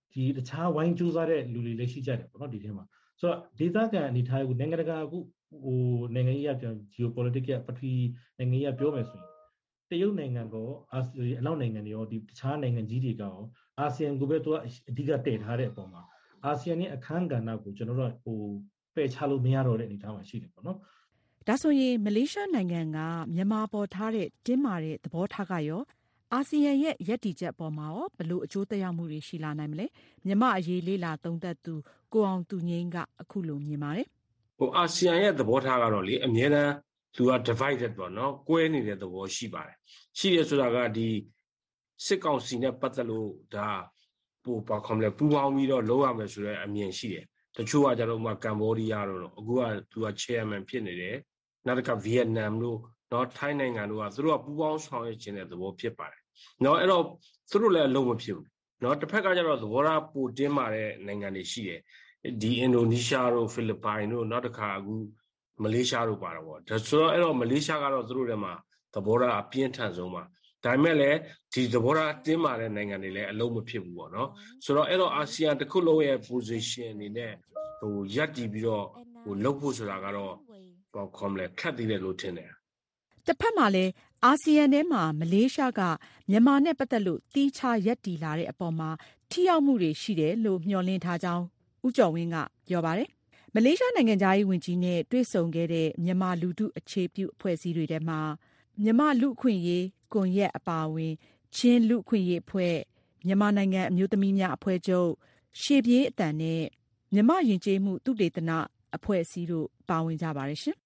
ဒီတခြားဝိုင်းကြိုးစားတဲ့လူတွေလည်းရှိကြတယ်ပေါ့နော်ဒီထဲမှာဆိုတော့ဒေသခံအနေထားကိုနိုင်ငံတကာအခုနိုင်ငံရေးအပြော geopolitics ပထဝီနိုင်ငံရေးပြောမယ်ဆိုရင်တရုတ်နိုင်ငံကအနောက်နိုင်ငံတွေရောဒီတခြားနိုင်ငံကြီးတွေကရောအာဆီယံကိုပဲသူကအဓိကတည်ထားတဲ့အပေါ်မှာအာဆီယံရဲ့အခန်းကဏ္ဍကိုကျွန်တော်တို့ပယ်ချလို့မရတော့တဲ့အနေအထားမှာရှိတယ်ပေါ့နော်ဒါဆိုရင်မလေးရှားနိုင်ငံကမြန်မာပေါ်ထားတဲ့တင်းမာတဲ့သဘောထားကရောအာဆီယံရဲ့ရပ်တည်ချက်ပေါ်မှာရောဘယ်လိုအကျိုးသက်ရောက်မှုတွေရှိလာနိုင်မလဲမြန်မာအရေးလေးလာသုံးသပ်သူကိုအောင်သူငိမ့်ကအခုလိုမြင်ပါတယ်အာဆီယံရဲ့သဘောထားကတော့လေအများအားသူက divided ပေါ့နော်ကွဲနေတဲ့သဘောရှိပါတယ်ရှိရဆိုတာကဒီစစ်ကောင်စီနဲ့ပတ်သက်လို့ဒါပို့ပါခေါမလဲပူပေါင်းပြီးတော့လုံးရမယ်ဆိုတဲ့အမြင်ရှိတယ်တချို့ကကြတော့ကမ်ဘောဒီးယားတို့အခုကသူက chairman ဖြစ်နေတယ်နောက်တစ်ခါဗီယက်နမ်တို့နော်ထိုင်းနိုင်ငံတို့ကသူတို့ကပူပေါင်းဆောင်ရွက်ခြင်းတဲ့သဘောဖြစ်ပါတယ်နော်အဲ့တော့သူတို့လည်းအလုံးမဖြစ်ဘူးနော်တစ်ဖက်ကကြတော့သဘောထားပိုတင်းမာတဲ့နိုင်ငံတွေရှိတယ်ဒီအင်ဒိုနီးရှားတို့ဖိလစ်ပိုင်တို့နောက်တစ်ခါအခုမလေးရှားတို့ပါတော့ဗောဒါဆိုတော့အဲ့တော့မလေးရှားကတော့သူတို့ထဲမှာသဘောထားအပြင်းထန်ဆုံးပါဒါပေမဲ့လည်းဒီသဘောထားတင်းမာတဲ့နိုင်ငံတွေလည်းအလုံးမဖြစ်ဘူးပေါ့နော်ဆိုတော့အဲ့တော့အာဆီယံတစ်ခုလုံးရဲ့ position အနေနဲ့ရပ်တည်ပြီးတော့လုပ်ဖို့ဆိုတာကတော့ပေါ့ခေါမလဲခက်သေးတယ်လို့ထင်တယ်တစ်ဖက်မှာလည်းအာဆီယံထဲမှာမလေးရှားကမြန်မာနဲ့ပတ်သက်လို့တီးခြားရပ်တည်လာတဲ့အပေါ်မှာထိရောက်မှုတွေရှိတယ်လို့မျှော်လင့်ထားကြောင်းဦးကျော်ဝင်းကပြောပါတယ်မလေးရှားနိုင်ငံသားရေးဝန်ကြီးနဲ့တွေ့ဆုံခဲ့တဲ့မြန်မာလူထုအခြေပြုအဖွဲ့အစည်းတွေထဲမှာမြန်မာလူအခွင့်ရေးကွန်ရက်အပါအဝင်ချင်းလူအခွင့်ရေးအဖွဲ့မြန်မာနိုင်ငံအမျိုးသမီးများအဖွဲ့ချုပ်ရှေ့ပြေးအတန်နဲ့မြန်မာယဉ်ကျေးမှုသုတေသနအဖွဲ့အစည်းတို့ပါဝင်ကြပါတယ်ရှင်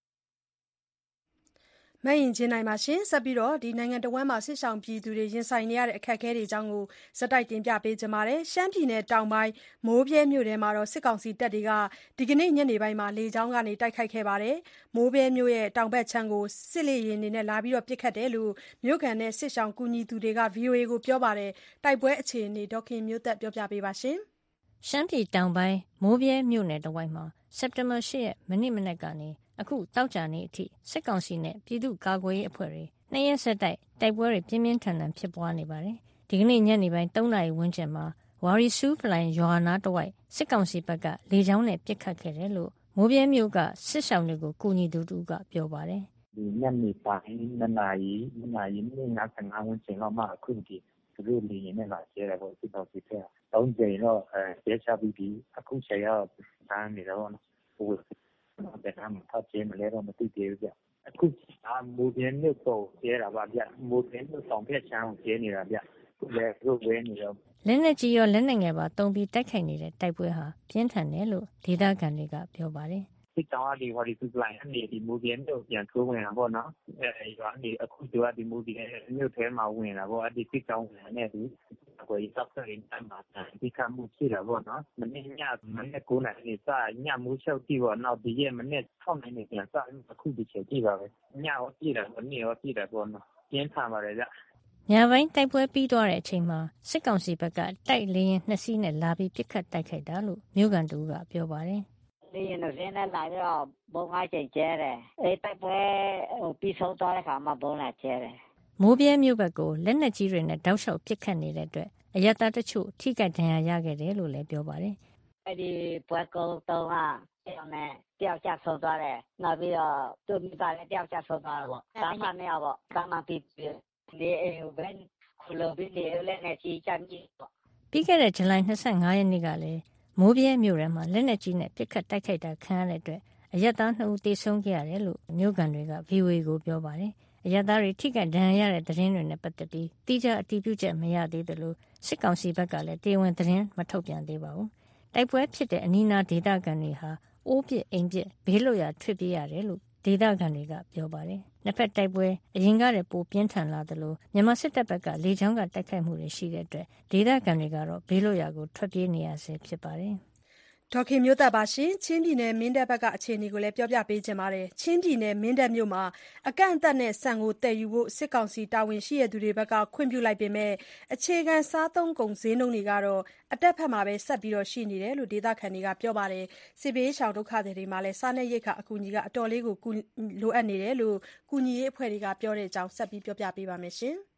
မအင်ဂျင်နိုင်ပါရှင်ဆက်ပြီးတော့ဒီနိုင်ငံတော်မှာစစ်ဆောင်ပြည်သူတွေရင်ဆိုင်နေရတဲ့အခက်အခဲတွေအကြောင်းကိုစက်တိုက်တင်ပြပေးကြပါမယ်ရှမ်းပြည်နယ်တောင်ပိုင်းမိုးပြဲမြို့ထဲမှာတော့စစ်ကောင်စီတပ်တွေကဒီကနေ့ညနေပိုင်းမှာလေကြောင်းကနေတိုက်ခိုက်ခဲ့ပါတယ်မိုးပြဲမြို့ရဲ့တောင်ဘက်ခြမ်းကိုစစ်လေယာဉ်တွေနဲ့လာပြီးတော့ပစ်ခတ်တယ်လို့မြို့ခံနဲ့စစ်ဆောင်ကူညီသူတွေက VOA ကိုပြောပါတယ်တိုက်ပွဲအခြေအနေဒေါခင်မျိုးသက်ပြောပြပေးပါရှင်ရှမ်းပြည်တောင်ပိုင်းမိုးပြဲမြို့နယ်တဝိုက်မှာစက်တင်ဘာ 8 ရက်မနေ့ကနေအခုတောက်ကြနေ့အထိစစ်ကောင်စီနဲ့ပြည်သူ့ကာကွယ်ရေးအဖွဲ့တွေ2ရက်ဆက်တိုက်ပွဲတွေပြင်းပြင်းထန်ထန်ဖြစ်ပွားနေပါတယ်။ဒီကနေ့ညနေပိုင်း3နာရီဝန်းကျင်မှာဝါရီဆူးဖလိုင်ရွာနာတဝိုက်စစ်ကောင်စီဘက်ကလေကြောင်းနဲ့ပစ်ခတ်ခဲ့တယ်လို့မိုးပြဲမြို့ကစစ်ဆောင်တွေကိုကူညီသူတို့ကပြောပါတယ်။ဒီညနေပိုင်း2နာရီ55ဝန်းကျင်လောက်မှအခုဒီသူတို့လေယာဉ်နဲ့လာကျဲတယ်ပေါ့စစ်ကောင်စီက3ကြိမ်တော့ကျဲချပြီးအခုချိန်ရောက်တန်းနေတော့ဟိုဘယ်မှာဖတ်ကျင်းမလဲတော့မသိသေးဘူးဗျအခုမိုးပြင်းမြို့ပေါ်ကျဲတာပါဗျမိုးပြင်းမြို့ဆောင်ဖက်ချမ်းကိုကျဲနေတာဗျခုလည်းရုပ်ဝဲနေတော့လက်နဲ့ကြီးရောလက်နဲ့ငယ်ပါတုံးပြီးတိုက်ခိုက်နေတဲ့တိုက်ပွဲဟာပြင်းထန်တယ်လို့ဒေသခံတွေကပြောပါတယ်စစ်တောင်းအဒီဟောဒီစပလိုင်းအနေဒီမိုးပြင်းမြို့ပြန်ထိုးဝင်တာပေါ့နော်ရွာနေအခုတို့ကဒီမိုးပြင်းမြို့ထဲမှာဝင်တာပေါ့အဒီစစ်တောင်းဝင်နေတယ်ကိုယ်စပ်ဆိုရင်အမှန်ဒီကမှုရှိတာပေါ့နော်မနေ့ည9နာရီစညမိုးလျှောက်ကြည့်ပေါ့နောက်ဒီရက်မနေ့6နာရီပြန်စအခုဒီချိန်ကြည့်ပါပဲညရောကြည့်တယ်မနေ့ရောကြည့်တယ်ပေါ့နော်ပြင်းထန်ပါတယ်ဗျညပိုင်းတိုက်ပွဲပြီးသွားတဲ့အချိန်မှာစစ်ကောင်စီဘက်ကတိုက်လေရင်2စီးနဲ့လာပြီးပစ်ခတ်တိုက်ခိုက်တာလို့မြို့ကန်တူကပြောပါတယ်လေရင်2စီးနဲ့လာပြီးတော့ဘုံ5ချိန်ကျဲတယ်တိုက်ပွဲပြီးဆုံးသွားတဲ့ခါမှဘုံလာကျဲတယ်မိုးပြဲမြို့ဘက်ကိုလက်နက်ကြီးတွေနဲ့တောက်လျှောက်ပစ်ခတ်နေတဲ့အတွက်အရပ်သားတချို့ထိခိုက်ဒဏ်ရာရခဲ့တယ်လို့လည်းပြောပါတယ်။အဲ့ဒီပွဲကုန်းတုံးကတယောက်ကျဆုံးသွားတယ်။နောက်ပြီးတော့သူမိသားလည်းတယောက်ကျဆုံးသွားတယ်ပေါ့။ဒါမှမရပေါ့။ဒါမှပြီးလေဘယ်ခုလိုပြီးလေလက်နဲ့ကြီးချမ်းကြီးပေါ့။ပြီးခဲ့တဲ့ဇူလိုင်25ရက်နေ့ကလည်းမိုးပြဲမြို့ထဲမှာလက်နက်ကြီးနဲ့ပစ်ခတ်တိုက်ခိုက်တာခံရတဲ့အတွက်အရပ်သား2ဦးသေဆုံးခဲ့ရတယ်လို့မြို့ကန်တွေက VOA ကိုပြောပါတယ်။အရပ်သားတွေထိခိုက်ဒဏ်ရာရတဲ့သတင်းတွေနဲ့ပတ်သက်ပြီးတိကျအတည်ပြုချက်မရသေးသလိုစစ်ကောင်စီဘက်ကလည်းတရားဝင်သတင်းမထုတ်ပြန်သေးပါဘူး။တိုက်ပွဲဖြစ်တဲ့အနီးနားဒေသခံတွေဟာအိုးပစ်အိမ်ပစ်ဘေးလွတ်ရာထွက်ပြေးရတယ်လို့ဒေသခံတွေကပြောပါတယ်။နှစ်ဖက်တိုက်ပွဲအရင်ကတည်းကပိုပြင်းထန်လာသလိုမြန်မာစစ်တပ်ဘက်ကလေကြောင်းကတိုက်ခိုက်မှုတွေရှိတဲ့အတွက်ဒေသခံတွေကတော့ဘေးလွတ်ရာကိုထွက်ပြေးနေရဆဲဖြစ်ပါတယ်။ဒေါခင်မျိုးသက်ပါရှင်ချင်းပြည်နယ်မင်းတပ်ဘက်ကအခြေအနေကိုလည်းပြောပြပေးချင်ပါတယ်ချင်းပြည်နယ်မင်းတပ်မြို့မှာအကန့်အသတ်နဲ့ဆန်ကိုတည်ယူဖို့စစ်ကောင်စီတာဝန်ရှိတဲ့သူတွေဘက်ကခွင့်ပြုလိုက်ပေမဲ့အခြေခံစားသုံးကုန်ဈေးနှုန်းတွေကတော့အတက်ဖက်မှာပဲဆက်ပြီးရှိနေတယ်လို့ဒေသခံတွေကပြောပါတယ်စစ်ဘေးရှောင်ဒုက္ခသည်တွေမှာလည်းစားနပ်ရိက္ခာအကူအညီကအတော်လေးကိုလိုအပ်နေတယ်လို့ကူညီရေးအဖွဲ့တွေကပြောတဲ့အကြောင်းဆက်ပြီးပြောပြပေးပါမယ်ရှင်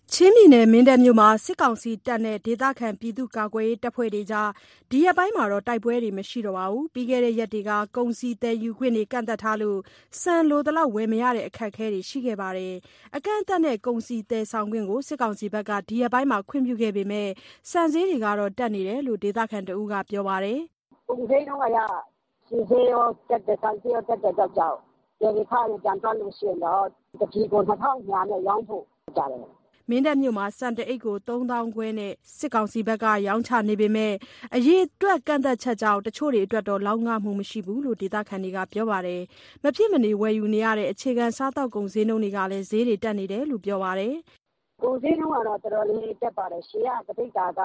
ချင်းပြည်နယ်မင်းတပ်မြို့မှာစစ်ကောင်စီတပ်နဲ့ဒေသခံပြည်သူ့ကာကွယ်ရေးတပ်ဖွဲ့တွေကြားဒီရက်ပိုင်းမှာတိုက်ပွဲတွေမရှိတော့ပါဘူး။ပြီးခဲ့တဲ့ရက်တွေကကုန်စည်သယ်ယူခွင့်တွေကန့်သတ်ထားလို့ဆန်လိုသလောက်ဝယ်မရတဲ့အခက်အခဲတွေရှိခဲ့ပါတယ်။အကန့်အသတ်နဲ့ကုန်စည်သယ်ဆောင်ခွင့်ကိုစစ်ကောင်စီဘက်ကဒီရက်ပိုင်းမှာခွင့်ပြုခဲ့ပေမဲ့ဆန်ဈေးတွေကတော့တက်နေတယ်လို့ဒေသခံတဦးကပြောပါတယ်။ကုန်စည်နှုန်းကစီဈေးရောတက်တဲ့ဆန်ဈေးရောတက်တဲ့ကြောင့်ဒီခါရကြံသွားလို့ရှိရင်တော့တပီကို2,200နဲ့ရောင်းဖို့ကြတယ်မင်းတပ်မြို့မှာစံတအိတ်ကို3,000ခွဲနဲ့စစ်ကောင်စီဘက်ကရောင်းချနေပေမဲ့အရေးအတွက်ကန့်သက်ချက်ကြောင့်တချို့တွေအတွက်တော့လောက်ငမှုမရှိဘူးလို့ဒေသခံတွေကပြောပါတယ်။မဖြစ်မနေဝယ်ယူနေရတဲ့အခြေခံစားတောက်ကုန်ဈေးနှုန်းတွေကလည်းဈေးတွေတက်နေတယ်လို့ပြောပါတယ်။ကုန်ဈေးနှုန်းကတော့တော်တော်လေးတက်ပါတယ်။ရှေ့ကတပိတ်တာက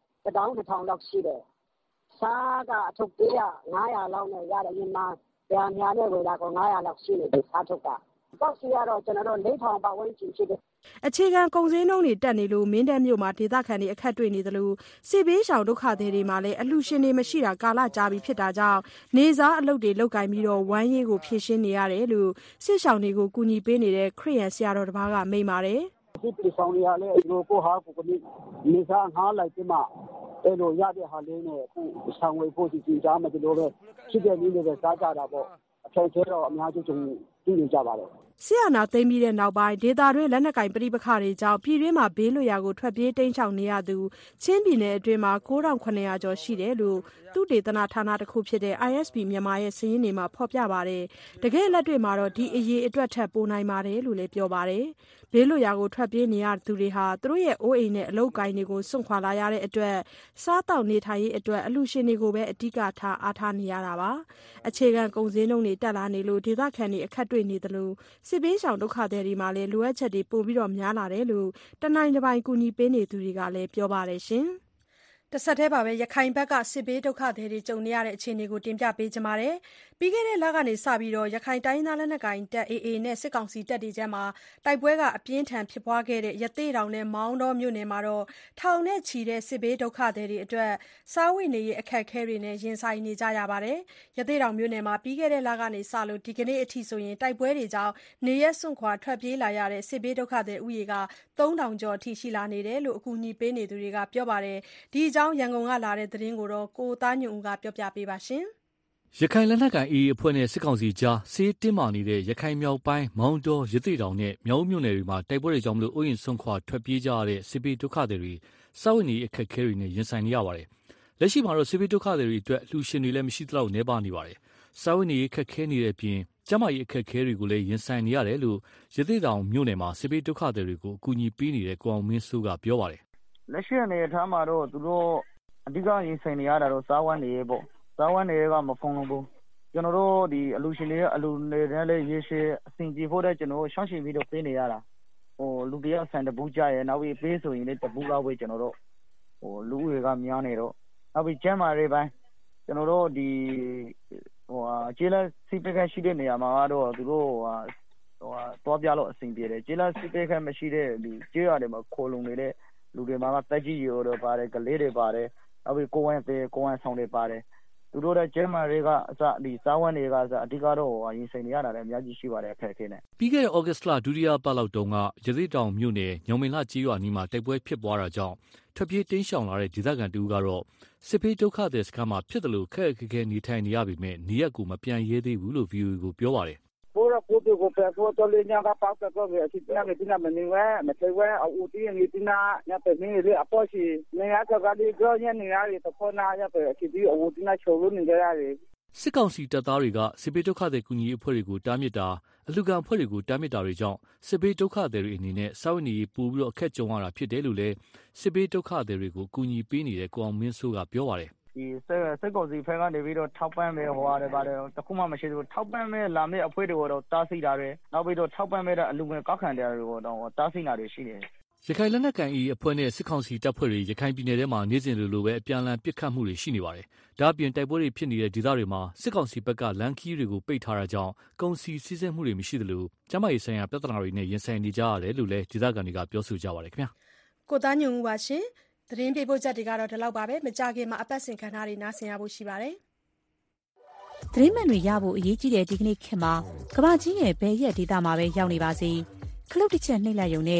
1,200လောက်ရှိတယ်။စားကအထုပ်သေးက900လောက်နဲ့ရတယ်ဒီမှာဗျာများနဲ့ဝယ်တာက900လောက်ရှိနေတယ်စားထုပ်က။ပေါက်စီကတော့ကျွန်တော်တို့4,000ပတ်ဝန်းကျင်ရှိတယ်အခြေခံကုန်ဈေးနှုန်းတွေတက်နေလို့မင်းတပ်မြို့မှာဒေသခံတွေအခက်တွေ့နေသလိုစစ်ဘေးရှောင်ဒုက္ခသည်တွေမှာလည်းအလှရှင်တွေမရှိတာကာလကြာပြီဖြစ်တာကြောင့်နေစားအလုပ်တွေလုပ်ကင်ပြီးဝမ်းရေးကိုဖြည့်ရှင်းနေရတယ်လို့စစ်ရှောင်တွေကိုကူညီပေးနေတဲ့ခရစ်ယာန်ဆရာတော်တစ်ပါးကမိန့်ပါတယ်စစ်ဘေးရှောင်တွေကလည်းဒီကိုဟာကိုနေစားငှားလိုက်ပြီးမှအဲ့လိုရတဲ့ဟာလေးနဲ့အခုဆောင်ဝေဖို့စီကြားမှဒီလိုပဲဖြစ်တဲ့နည်းနဲ့ပဲစားကြတာပေါ့အခက်အခဲတော့အများကြီးကြုံတွေ့နေကြပါတယ်စစ်အာဏာသိမ်းပြီးတဲ့နောက်ပိုင်းဒေသတွင်းလက်နက်ကိုင်ပဋိပက္ခတွေကြောင့်ပြည်တွင်းမှာဘေးလွတ်ရာကိုထွက်ပြေးတိမ်းရှောင်နေရသူချင်းပြည်နယ်အတွင်းမှာ9,900ကျော်ရှိတယ်လို့သုတေသနဌာနတစ်ခုဖြစ်တဲ့ ISP မြန်မာရဲ့စာရင်းတွေမှာဖော်ပြပါတယ်။တကယ်လက်တွေ့မှာတော့ဒီအရေးအတွက်ထက်ပိုနိုင်ပါတယ်လို့လည်းပြောပါတယ်။ဘေးလွတ်ရာကိုထွက်ပြေးနေရသူတွေဟာသူတို့ရဲ့အိုးအိမ်နဲ့အလုပ်ကိုင်တွေကိုစွန့်ခွာလာရတဲ့အတွက်စားတောက်နေထိုင်ရေးအတွက်အလှရှင်တွေကိုပဲအဓိကထားအားထားနေရတာပါ။အခြေခံကုန်ဈေးနှုန်းတွေတက်လာနေလို့ဒေသခံတွေအခက်တွေ့နေသလိုစစ်ဘေးရှောင်ဒုက္ခသည်တွေမှာလည်းလိုအပ်ချက်တွေပိုပြီးများလာတယ်လို့တနိုင်တစ်ပိုင်းကူညီပေးနေသူတွေကလည်းပြောပါတယ်ရှင်။တဆက်တည်းပါပဲရခိုင်ဘက်ကစစ်ဘေးဒုက္ခသည်တွေကြုံနေရတဲ့အခြေအနေကိုတင်ပြပေးကြပါမယ်။ပြီးခဲ့တဲ့လကနေစပြီးရခိုင်တိုင်းသားလက်နက်ကိုင်တပ် AA နဲ့စစ်ကောင်စီတပ်တွေကြားမှာတိုက်ပွဲကအပြင်းထန်ဖြစ်ပွားခဲ့တဲ့ရသေ့တောင်နဲ့မောင်းတောမြို့နယ်မှာထောင်နဲ့ချီတဲ့စစ်ဘေးဒုက္ခသည်တွေအတွက်စားဝတ်နေရေးအခက်အခဲတွေနဲ့ရင်ဆိုင်နေကြရပါတယ်။ရသေ့တောင်မြို့နယ်မှာပြီးခဲ့တဲ့လကနေစလို့ဒီကနေ့အထိဆိုရင်တိုက်ပွဲတွေကြောင့်နေရက်စွန့်ခွာထွက်ပြေးလာရတဲ့စစ်ဘေးဒုက္ခသည်ဦးရေက3,000ကျော်အထိရှိလာနေတယ်လို့အကူအညီပေးနေသူတွေကပြောပါတယ်။ဒီအကြောင်းရန်ကုန်ကလာတဲ့သတင်းကိုကိုသားညွန့်ဦးကပြောပြပေးပါရှင်။ရခိုင်လက်နက်ကိုင် AA အဖွဲ့နဲ့စစ်ကောင်စီကြားစစ်တင်းမာနေတဲ့ရခိုင်မြောက်ပိုင်းမောင်းတောရသေ့တောင်နဲ့မြောက်ဦးမြို့နယ်တွေမှာတိုက်ပွဲတွေကြောင့်အိုးအိမ်စွန့်ခွာထွက်ပြေးကြရတဲ့စစ်ဘေးဒုက္ခသည်တွေစားဝတ်နေရေးအခက်အခဲတွေနဲ့ရင်ဆိုင်နေရပါတယ်။လက်ရှိမှာတော့စစ်ဘေးဒုက္ခသည်တွေအတွက်အလှူရှင်တွေလည်းမရှိသလောက်နှဲပါနေပါတယ်။စားဝတ်နေရေးအခက်အခဲနေတဲ့အပြင်ကျန်းမာရေးအခက်အခဲတွေကိုလည်းရင်ဆိုင်နေရတယ်လို့ရသေ့တောင်မြို့နယ်မှာစစ်ဘေးဒုက္ခသည်တွေကိုအကူအညီပေးနေတဲ့ကိုအောင်မင်းစိုးကပြောပါတယ်။လက်ရှိအနေအထားမှာတော့သူတို့အဓိကရင်ဆိုင်နေရတာတော့စားဝတ်နေရေးပေါ့စားဝတ်နေရေးကမဖုံးလို့ဘူးကျွန်တော်တို့ဒီအလူရှင်တွေအလူနေတဲ့လေရေရှည်အဆင်ပြေဖို့တဲ့ကျွန်တော်ရှောင်းရှင်ပြီးတော့ပေးနေရတာလူတယောက်ဆန်တပူးကြရဲနောက်ပြီးပေးဆိုရင်လည်းတပူးလောက်ပဲကျွန်တော်တို့လူဦးရေကများနေတော့နောက်ပြီးကျမ်းမာရေးပိုင်းကျွန်တော်တို့ဒီကျေးလက်စီပကရှိတဲ့နေရာမှာတော့သူတို့တော့ပြလို့အဆင်ပြေတယ်ကျေးလက်စီပကမရှိတဲ့ဒီကျေးရွာတွေမှာခိုလုံနေတဲ့လူတွေမှာတက်ကြီးရိုးတော့ပါတယ်ကလေးတွေပါတယ်နောက်ပြီးကိုဝမ်းဆောင်တွေပါတယ်သူတို့ရဲ့ကျဲမာတွေကအစဒီစားဝတ်နေကအစအဓိကတော့ရင်ဆိုင်နေရတာလည်းအများကြီးရှိပါတယ်အခက်အခဲနဲ့ပြီးခဲ့တဲ့ဩဂတ်စ်လဒုတိယပတ်လောက်တုန်းကရသေ့တောင်မြို့နယ်ညောင်မင်းလှကျေးရွာနီးမှာတိုက်ပွဲဖြစ်ပွားတာကြောင့်ထွက်ပြေးတိမ်းရှောင်လာတဲ့ဒေသခံတူကတော့စစ်ဘေးဒုက္ခသည်စခန်းမှာဖြစ်တယ်လို့ခက်ခက်ခဲနေထိုင်နေရပေမဲ့နေရက်ကိုမပြန်ရဲသေးဘူးလို့ VOA ကိုပြောပါတယ်ကိုရကိုတို့ကိုပြန်ဖို့တော်လေးညာကပေါက်တော့ပဲအစ်ပြန်နေပြန်မနေဝဲမထဲဝဲအူတီနေတင်နာညပဲနေလေအပေါ်ရှိနေရကလေးကြောညနေရတယ်တော့ခေါနာရပဲအစ်ဒီအူတီနာချိုလို့နေကြရတယ်စစ်ကောင်စီတပ်သားတွေကစစ်ဘေးဒုက္ခသည်ကူညီရေးအဖွဲ့တွေကိုတားမြစ်တာအလူကံအဖွဲ့တွေကိုတားမြစ်တာတွေကြောင့်စစ်ဘေးဒုက္ခသည်တွေအနေနဲ့စာဝတ်နေရေးပို့ပြီးအခက်ကြုံရတာဖြစ်တယ်လို့လည်းစစ်ဘေးဒုက္ခသည်တွေကိုကူညီပေးနေတဲ့ကိုအောင်မင်းစိုးကပြောပါတယ်ဒီစစ်ကောင်စီဖက်ကနေပြီးတော့ထောက်ပံ့မဲ့ဟိုရတယ်ပါတယ်တခုမှမရှိဘူးထောက်ပံ့မဲ့လာမဲ့အဖွဲ့တွေကိုတော့တားဆီးတာတွေနောက်ပြီးတော့ထောက်ပံ့မဲ့တဲ့အလူငယ်ကောက်ခံတဲ့တွေကိုတော့တားဆီးတာတွေရှိတယ်ရခိုင်လက်နက်ကိုင်AAအဖွဲ့နဲ့စစ်ကောင်စီတပ်ဖွဲ့တွေရခိုင်ပြည်နယ်ထဲမှာနေ့စဉ်လိုပဲအပြန်အလှန်ပစ်ခတ်မှုတွေရှိနေပါတယ်။ဒါ့အပြင်တိုက်ပွဲတွေဖြစ်နေတဲ့ဒေသတွေမှာစစ်ကောင်စီဘက်ကလမ်းခီးတွေကိုပိတ်ထားတာကြောင့်ကုန်စည်စီးဆင်းမှုတွေမရှိသလိုကျန်းမာရေးဆိုင်ရာပြဿနာတွေနဲ့ရင်ဆိုင်နေကြရတယ်လို့လည်းဒေသခံတွေကပြောဆိုကြပါတယ်ခင်ဗျာ။ကိုသားညုံဦးပါရှင်။သတင်းပေးပို့ချက်တွေကတော့ဒီလောက်ပါပဲ။မကြခင်မှာအပတ်စဉ်ခန်းသားတွေနားဆင်ရဖို့ရှိပါတယ်။သတင်းမှန်တွေရဖို့အရေးကြီးတဲ့ဒီကနေ့ခေတ်မှာကမ္ဘာကြီးရဲ့ဘယ်ရက်ဒေသမှာပဲရောက်နေပါစေခလုတ်တစ်ချက်နှိမ့်လိုက်ရုံနဲ့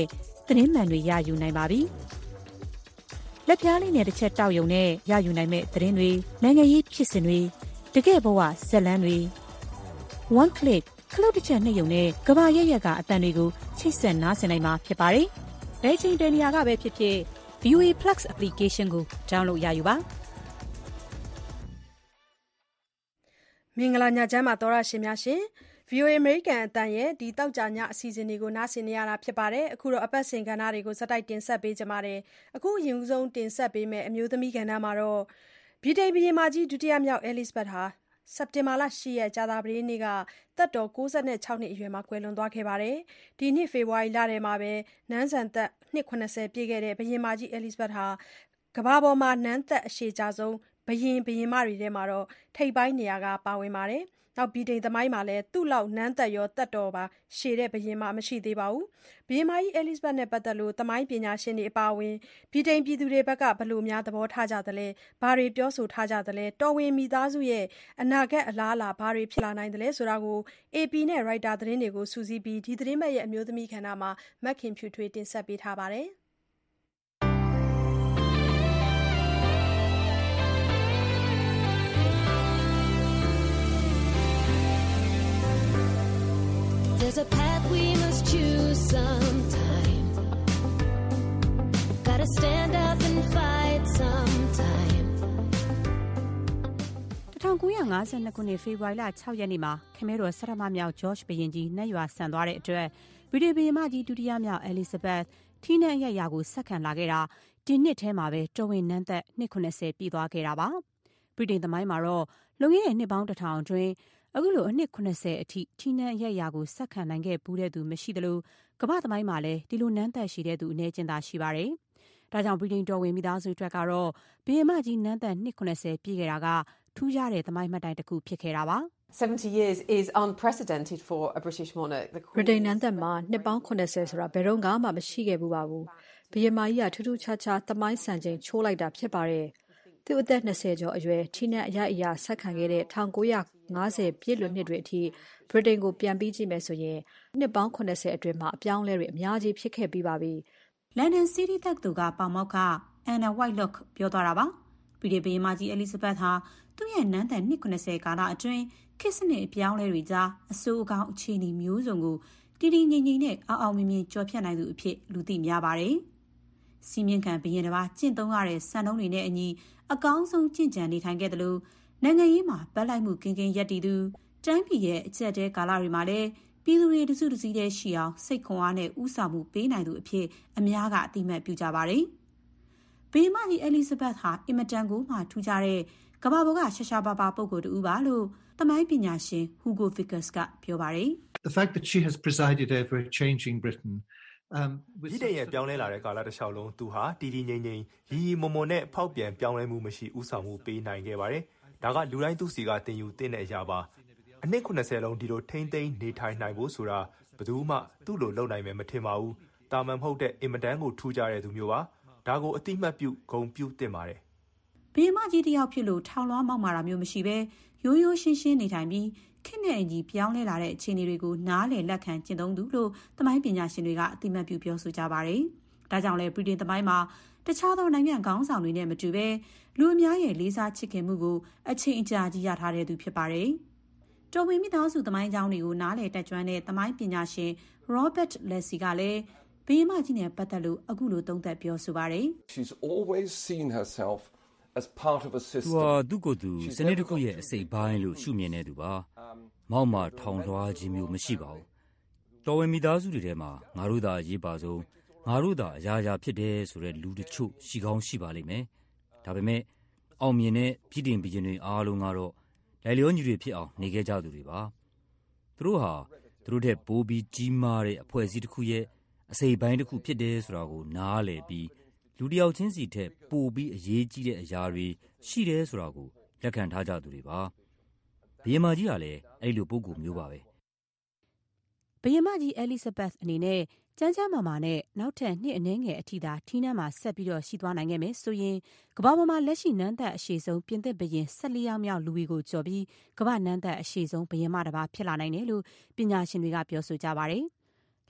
သတင်းမှန်တွေရယူနိုင်ပါပြီ။လက်ပြားလေးနဲ့တစ်ချက်တောက်ယုံနဲ့ရယူနိုင်မဲ့သတင်းတွေနိုင်ငံရေးဖြစ်စဉ်တွေတကယ့်ဘဝဇာတ်လမ်းတွေ one click ခလုတ်တစ်ချက်နှိပ်ယုံနဲ့ကဘာရက်ရက်ကအတန်တွေကိုချိတ်ဆက်နားဆင်နိုင်မှာဖြစ်ပါတယ်။ဘယ်ချိန်တနေရာကပဲဖြစ်ဖြစ် VOA Plus application ကို download ရယူပါမင်္ဂလာညချမ်းပါသောရရှင်များရှင် VOA American အတန်ရဲ့ဒီတောက်ကြညအစီအစဉ်တွေကိုနားဆင်နေရတာဖြစ်ပါတယ်အခုတော့အပတ်စဉ်ကဏ္ဍတွေကိုစက်တိုက်တင်ဆက်ပေးကြပါတယ်အခုအရင်ဆုံးတင်ဆက်ပေးမယ်အမျိုးသမီးကဏ္ဍမှာတော့ဗြိတိန်ဘုရင်မကြီးဒုတိယမြောက် Elizabeth ဟာစက်တင်ဘာလ10ရက်ကြာသပတေးနေ့ကသက်တော်96နှစ်အရွယ်မှာကွယ်လွန်သွားခဲ့ပါတယ်ဒီနှစ်ဖေဖော်ဝါရီလထဲမှာပဲနန်းဆန်သက်နှစ်80ပြည့်ခဲ့တဲ့ဘုရင်မကြီး Elizabeth ဟာကမ္ဘာပေါ်မှာနန်းသက်အရှည်ကြာဆုံးဘုရင်မတွေထဲမှာတော့ထိပ်ပိုင်းနေရာကပါဝင်ပါတယ်။နောက်ဗြိတိန်သမိုင်းမှာလည်းသူ့လောက်နန်းသက်ရောသက်တော်ပါရှည်တဲ့ဘုရင်မမရှိသေးပါဘူး။ဘုရင်မကြီး Elizabeth နဲ့ပတ်သက်လို့သမိုင်းပညာရှင်တွေအပါအဝင်ဗြိတိန်ပြည်သူတွေဘက်ကဘယ်လိုများသဘောထားကြသလဲ။ဘာတွေပြောဆိုထားကြသလဲ။တော်ဝင်မိသားစုရဲ့အနာဂတ်အလားအလာဘာတွေဖြစ်လာနိုင်သလဲဆိုတာကို AP နဲ့ Reuters သတင်းတွေကိုစူးစီးပြီးဒီသတင်းပတ်ရဲ့အမျိုးသမီးခန္ဓာမှာမက်ခင်ဖြူထွေးတင်ဆက်ပေးထားပါတယ်။ There's a path we must choose sometime. Gotta stand up and fight sometime. 1952ခုနှစ်ဖေဖော်ဝါရီလ6ရက်နေ့မှာခမဲတော်ဆရမမြောက် George ဘုရင်ကြီးနတ်ရွာဆန်သွားတဲ့အတွက်ဗြိတိန်ဘုရင်မကြီးဒုတိယမြောက် Elizabeth ထီးနန်းအရပ်ရာကိုဆက်ခံလာခဲ့တာဒီနှစ်ထဲမှာပဲတော်ဝင်နန်းသက်နှစ်80ပြည့်သွားခဲ့တာပါဗြိတိန်သမိုင်းမှာတော့လွန်ခဲ့တဲ့နှစ်ပေါင်း1000အတွင်းအခုလိုအနှစ်80အထိထီးနန်းအရပ်ရာကိုဆက်ခံနိုင်ခဲ့ဘူးတဲ့သူမရှိသလိုကမ္ဘာသမိုင်းမှာလည်းဒီလိုနန်းသက်ရှိတဲ့သူအနည်းချင်းသာရှိပါတယ်။ဒါကြောင့်ဗြိတိန်တော်ဝင်မိသားစုအတွက်ကတော့ဘုရင်မကြီးနန်းသက်နှစ်80ပြည့်ခဲ့တာကထူးခြားတဲ့သမိုင်းမှတ်တိုင်တစ်ခုဖြစ်ခဲ့တာပါ။ 70 years is unprecedented for a British monarch. ဗြိတိန်နန်းသက်မှာနှစ်ပေါင်း80ဆိုတာဘယ်တော့မှမရှိခဲ့ဘူးပါဘူး။ဘုရင်မကြီးကထူးထူးခြားခြားသမိုင်းစံချိန်ချိုးလိုက်တာဖြစ်ပါတယ်။သူ့အသက်20ကျော်အရွယ်ထီးနန်းအရာဆက်ခံခဲ့တဲ့1950ပြည့်လွန်နှစ်တွေအထိဗြိတိန်ကိုပြန်ပြီးကြည့်မယ်ဆိုရင်နှစ်ပေါင်း80အတွင်းမှာအပြောင်းအလဲတွေအများကြီးဖြစ်ခဲ့ပြီးပါပြီ။ London City တက္ကသိုလ်ကပေါမောက္ခ Anna Whitelock ပြောသွားတာပါ။ဗြိတိန်ဘုရင်မကြီး Elizabeth ဟာသူ့ရဲ့နန်းသက်နှစ်80ကာလအတွင်းခေတ်စနစ်အပြောင်းအလဲတွေကြားအဆိုးအကောင်းအခြေအနေမျိုးစုံကိုတည်တည်ငြိမ်ငြိမ်နဲ့အောင်မြင်မြင်ကျော်ဖြတ်နိုင်သူအဖြစ်လူသိများပါတယ်။စီမင်းခံဘုရင်တစ်ပါးကျင့်သုံးရတဲ့စံနှုန်းတွေနဲ့အညီအကောင်းဆုံးကျင့်ကြံနေထိုင်ခဲ့တယ်လို့နိုင်ငံရေးမှာဗတ်လိုက်မှုကင်းကင်းရပ်တည်သူတိုင်းပြည်ရဲ့အကျပ်တဲကာလတွေမှာလည်းပြည်သူတွေတစုတစည်းတည်းရှိအောင်စိတ်ခွန်အားနဲ့ဥဆောင်မှုပေးနိုင်သူအဖြစ်အများကအသိမှတ်ပြုကြပါတယ်။ဘုရင်မကြီး Elizabeth ဟာအင်မတန်ကိုမှထူးခြားတဲ့ကမ္ဘာပေါ်ကရှာရှာပါပါပုဂ္ဂိုလ်တူပါလို့သမိုင်းပညာရှင် Hugo Vickers ကပြောပါတယ်။ The fact that she has presided over a changing Britain ဒီတည်းရဲ့ပြောင်းလဲလာတဲ့ကာလတစ်လျှောက်လုံးသူဟာတည်တည်ငြိမ်ငြိမ်ရီရီမွန်မွန်နဲ့ဖောက်ပြန်ပြောင်းလဲမှုမရှိဥဆောင်မှုပေးနိုင်ခဲ့ပါတယ်။ဒါကလူတိုင်းသူစီကတင်ယူတင်တဲ့အရာပါ။အနှစ်80လုံးဒီလိုထိမ့်သိမ်းနေထိုင်နိုင်ဖို့ဆိုတာဘယ်သူမှသူ့လိုလုပ်နိုင်မယ်မထင်ပါဘူး။တာမန်မဟုတ်တဲ့အင်မတန်ကိုထူးခြားတဲ့သူမျိုးပါ။ဒါကိုအတိမတ်ပြုဂုဏ်ပြုတင်ပါတယ်။ဘုရင်မကြီးတယောက်ဖြစ်လို့ထောင်လွှားမောက်မာတာမျိုးမရှိဘဲရိုးရိုးရှင်းရှင်းနေထိုင်ပြီးခေတ်နဲ့အညီပြောင်းလဲလာတဲ့အခြေအနေတွေကိုနားလည်လက်ခံကျင့်သုံးသူလို့သမိုင်းပညာရှင်တွေကအသိမှတ်ပြုပြောဆိုကြပါတယ်။ဒါကြောင့်လဲဗြိတိန်သမိုင်းမှာတခြားသောနိုင်ငံခေါင်းဆောင်တွေနဲ့မတူဘဲလူအများရဲ့လေးစားချစ်ခင်မှုကိုအချိန်အကြာကြီးရထားတဲ့သူဖြစ်ပါတယ်။တော်ဝင်မိသားစုသမိုင်းကြောင်းတွေကိုနားလည်တက်ကြွတဲ့သမိုင်းပညာရှင် Robert Leslie ကလည်းဘုရင်မကြီးနဲ့ပတ်သက်လို့အခုလိုသုံးသပ်ပြောဆိုပါတယ်။ She's always seen herself as part of a system. သူကိုယ်သူစနစ်တစ်ခုရဲ့အစိတ်ပိုင်းလို့ရှုမြင်တဲ့သူပါ။မောက်မာထောင်လွှားခြင်းမျိုးမရှိပါဘူး။တော်ဝင်မိသားစုတွေထဲမှာငါတို့သာအရေးပါဆုံးငါတို့သာအရာရာဖြစ်တယ်ဆိုတဲ့လူတချို့ရှိကောင်းရှိပါလိမ့်မယ်။ဒါပေမဲ့အောင်မြင်တဲ့ပြည်တင်ပြည်တွေအားလုံးကတော့လိုက်လျောညီတွေဖြစ်အောင်နေခဲ့ကြသူတွေပါ။သူတို့ဟာသူတို့ထက်ပိုပြီးကြီးမားတဲ့အဖွဲ့အစည်းတစ်ခုရဲ့အစိတ်ပိုင်းတစ်ခုဖြစ်တယ်ဆိုတာကိုနားလည်ပြီးလူတစ်ယောက်ချင်းစီထက်ပိုပြီးအရေးကြီးတဲ့အရာတွေရှိတယ်ဆိုတာကိုလက်ခံထားကြသူတွေပါဘုရင်မကြီးကလည်းအဲ့လိုပုံကူမျိုးပါပဲဘုရင်မကြီး Elizabeth အနေနဲ့ကျန်းကျန်းမာမာနဲ့နောက်ထပ်နှစ်အနည်းငယ်အထိသာထီးနှံမှာဆက်ပြီးတော့ရှိသွားနိုင်ခဲ့မယ်ဆိုရင်ကမ္ဘာပေါ်မှာလက်ရှိနန်းသက်အရှည်ဆုံးပြင်သစ်ဘုရင်14ယောက်မြောက်လူဝီကိုကျော်ပြီးကမ္ဘာနန်းသက်အရှည်ဆုံးဘုရင်မတစ်ပါးဖြစ်လာနိုင်တယ်လို့ပညာရှင်တွေကပြောဆိုကြပါတယ်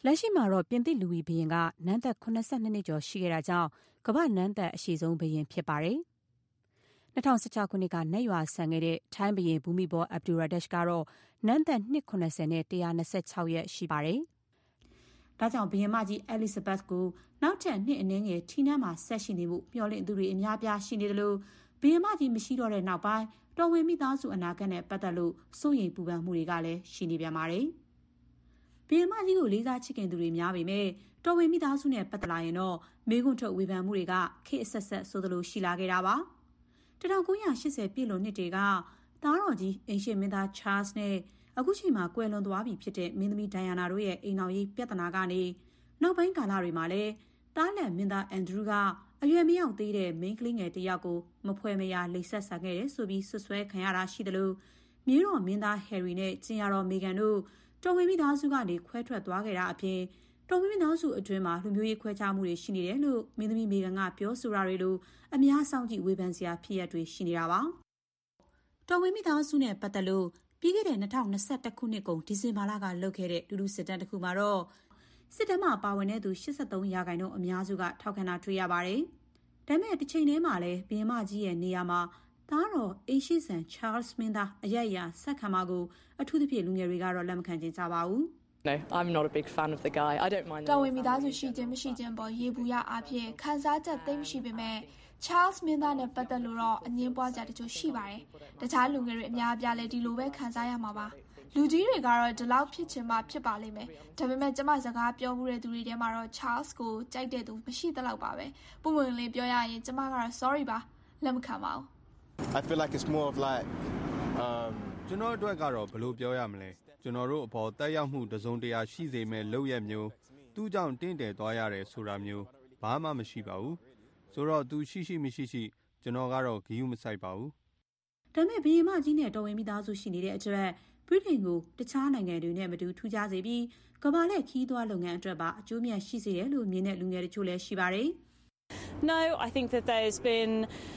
လက်ရှိမှာတော့ပြင်သစ်လူဝီဘုရင်ကနန်းသက်82နှစ်ကျော်ရှိခဲ့တာကြောင့်ကမ္ဘာနန်းသက်အရှည်ဆုံးဘုရင်ဖြစ်ပါတယ်။2016 ခုနှစ်ကနတ်ရွာဆန်ခဲ့တဲ့ထိုင်းဘုရင်ဘူမိဘောအဗ်ဒူရာဒက်ရှ်ကတော့နန်းသက်နှစ်80နဲ့126ရက်ရှိပါတယ်။ဒါကြောင့်ဘုရင်မကြီးအဲလီဇဘက်ကိုနောက်ထပ်နှစ်အနည်းငယ်ထီးနန်းမှာဆက်ရှိနေမှုမျှော်လင့်သူတွေအများပြားရှိနေတယ်လို့ဘုရင်မကြီးမရှိတော့တဲ့နောက်ပိုင်းတော်ဝင်မိသားစုအနာဂတ်နဲ့ပတ်သက်လို့စိုးရိမ်ပူပန်မှုတွေကလည်းရှိနေပြန်ပါတယ်။ဘုရင်မကြီးကိုလေးစားချစ်ခင်သူတွေများပေမဲ့တော်ဝင်မိသားစုနဲ့ပတ်သက်လာရင်တော့မေးခွန်းထုတ်ဝေဖန်မှုတွေကခေတ်အဆက်ဆက်ဆိုသလိုရှိလာခဲ့တာပါ။1980ပြည့်လွန်နှစ်တွေကသားတော်ကြီးအိမ်ရှေ့မင်းသားချားစ်နဲ့အခုချိန်မှာကွယ်လွန်သွားပြီဖြစ်တဲ့မင်းသမီးဒိုင်ယာနာတို့ရဲ့အိမ်တော်ရေးပြဿနာကနေနောက်ပိုင်းကာလတွေမှာလည်းတားလန်မင်းသားအန်ဒရူးကအရွယ်မရောက်သေးတဲ့မိန်းကလေးငယ်တစ်ယောက်ကိုမဖွဲ့မရလိပ်ဆက်ဆံခဲ့တယ်ဆိုပြီးဆွဆွဲခံရတာရှိတယ်လို့မြေတော်မင်းသားဟယ်ရီနဲ့ကျင်ရတော်မေဂန်တို့တော်ဝင်မိသားစုကနေခွဲထွက်သွားခဲ့တာအပြင်တော်ဝင်မိသားစုအတွင်းမှာလူမျိုးရေးခွဲခြားမှုတွေရှိနေတယ်လို့မင်းသမီးမေဂန်ကပြောဆိုတာတွေလိုအများဆောင်ကြည့်ဝေဖန်စရာဖြစ်ရပ်တွေရှိနေတာပါတော်ဝင်မိသားစုနဲ့ပတ်သက်လို့ပြီးခဲ့တဲ့2021ခုနှစ်ကုန်ဒီဇင်ဘာလကလုပ်ခဲ့တဲ့လူထုစစ်တမ်းတစ်ခုမှာတော့စစ်တမ်းမှာပါဝင်တဲ့သူ83%အများစုကထောက်ခံတာတွေ့ရပါတယ်။ဒါပေမဲ့တစ်ချိန်တည်းမှာလည်းဘုရင်မကြီးရဲ့နေရာမှာသားတော်အိမ်ရှိဆန်ချားလ်စ်မင်းသားအယက်ဆက်ခံမကိုအထူးသဖြင့်လူငယ်တွေကတော့လက်မခံကြပါဘူး။ No, I'm not a big fan of the guy. I don't mind. တော်ဝင်မိသားစုရှိခြင်းမရှိခြင်းပေါ်ရေဘူးရအဖြစ်ခန်းစားချက်သိမ်းမရှိပေမဲ့ Charles မင်းသားနဲ့ပတ်သက်လို့တော့အငင်းပွားစရာတချို့ရှိပါတယ်။တခြားလူငယ်တွေအများအပြားလည်းဒီလိုပဲခံစားရမှာပါ။လူကြီးတွေကတော့ဒီလောက်ဖြစ်ချင်မှဖြစ်ပါလိမ့်မယ်။ဒါပေမဲ့ကျမစကားပြောမှုတဲ့သူတွေထဲမှာတော့ Charles ကိုကြိုက်တဲ့သူမရှိသလောက်ပါပဲ။ပုံမှန်လေးပြောရရင်ကျမကတော့ sorry ပါလက်မခံပါဘူး။ I feel like it's more of like ကျွန်တော်အတွက်ကတော့ဘယ်လိုပြောရမလဲ။ကျွန်တော်တို့အပေါ်တက်ရောက်မှုတစုံတရာရှိစေမဲ့လုပ်ရက်မျိုးသူ့ကြောင့်တင့်တယ်သွားရတယ်ဆိုတာမျိုးဘာမှမရှိပါဘူး။ဆိုတော့သူရှိမရှိကျွန်တော်ကတော့ဂရုမစိုက်ပါဘူး။ဒါပေမဲ့ဘုရင်မကြီးနဲ့တော်ဝင်မိသားစုရှိနေတဲ့အတွက်ဗြိတိန်ကိုတခြားနိုင်ငံတွေနဲ့မတူထူးခြားစေပြီးကမ္ဘာလှည့်ခီးသွွားလုပ်ငန်းအတွက်ပါအကျိုးမြတ်ရှိစေတယ်လို့မြင်တဲ့လူငယ်တချို့လည်းရှိပါတယ်။ No, I think that there's been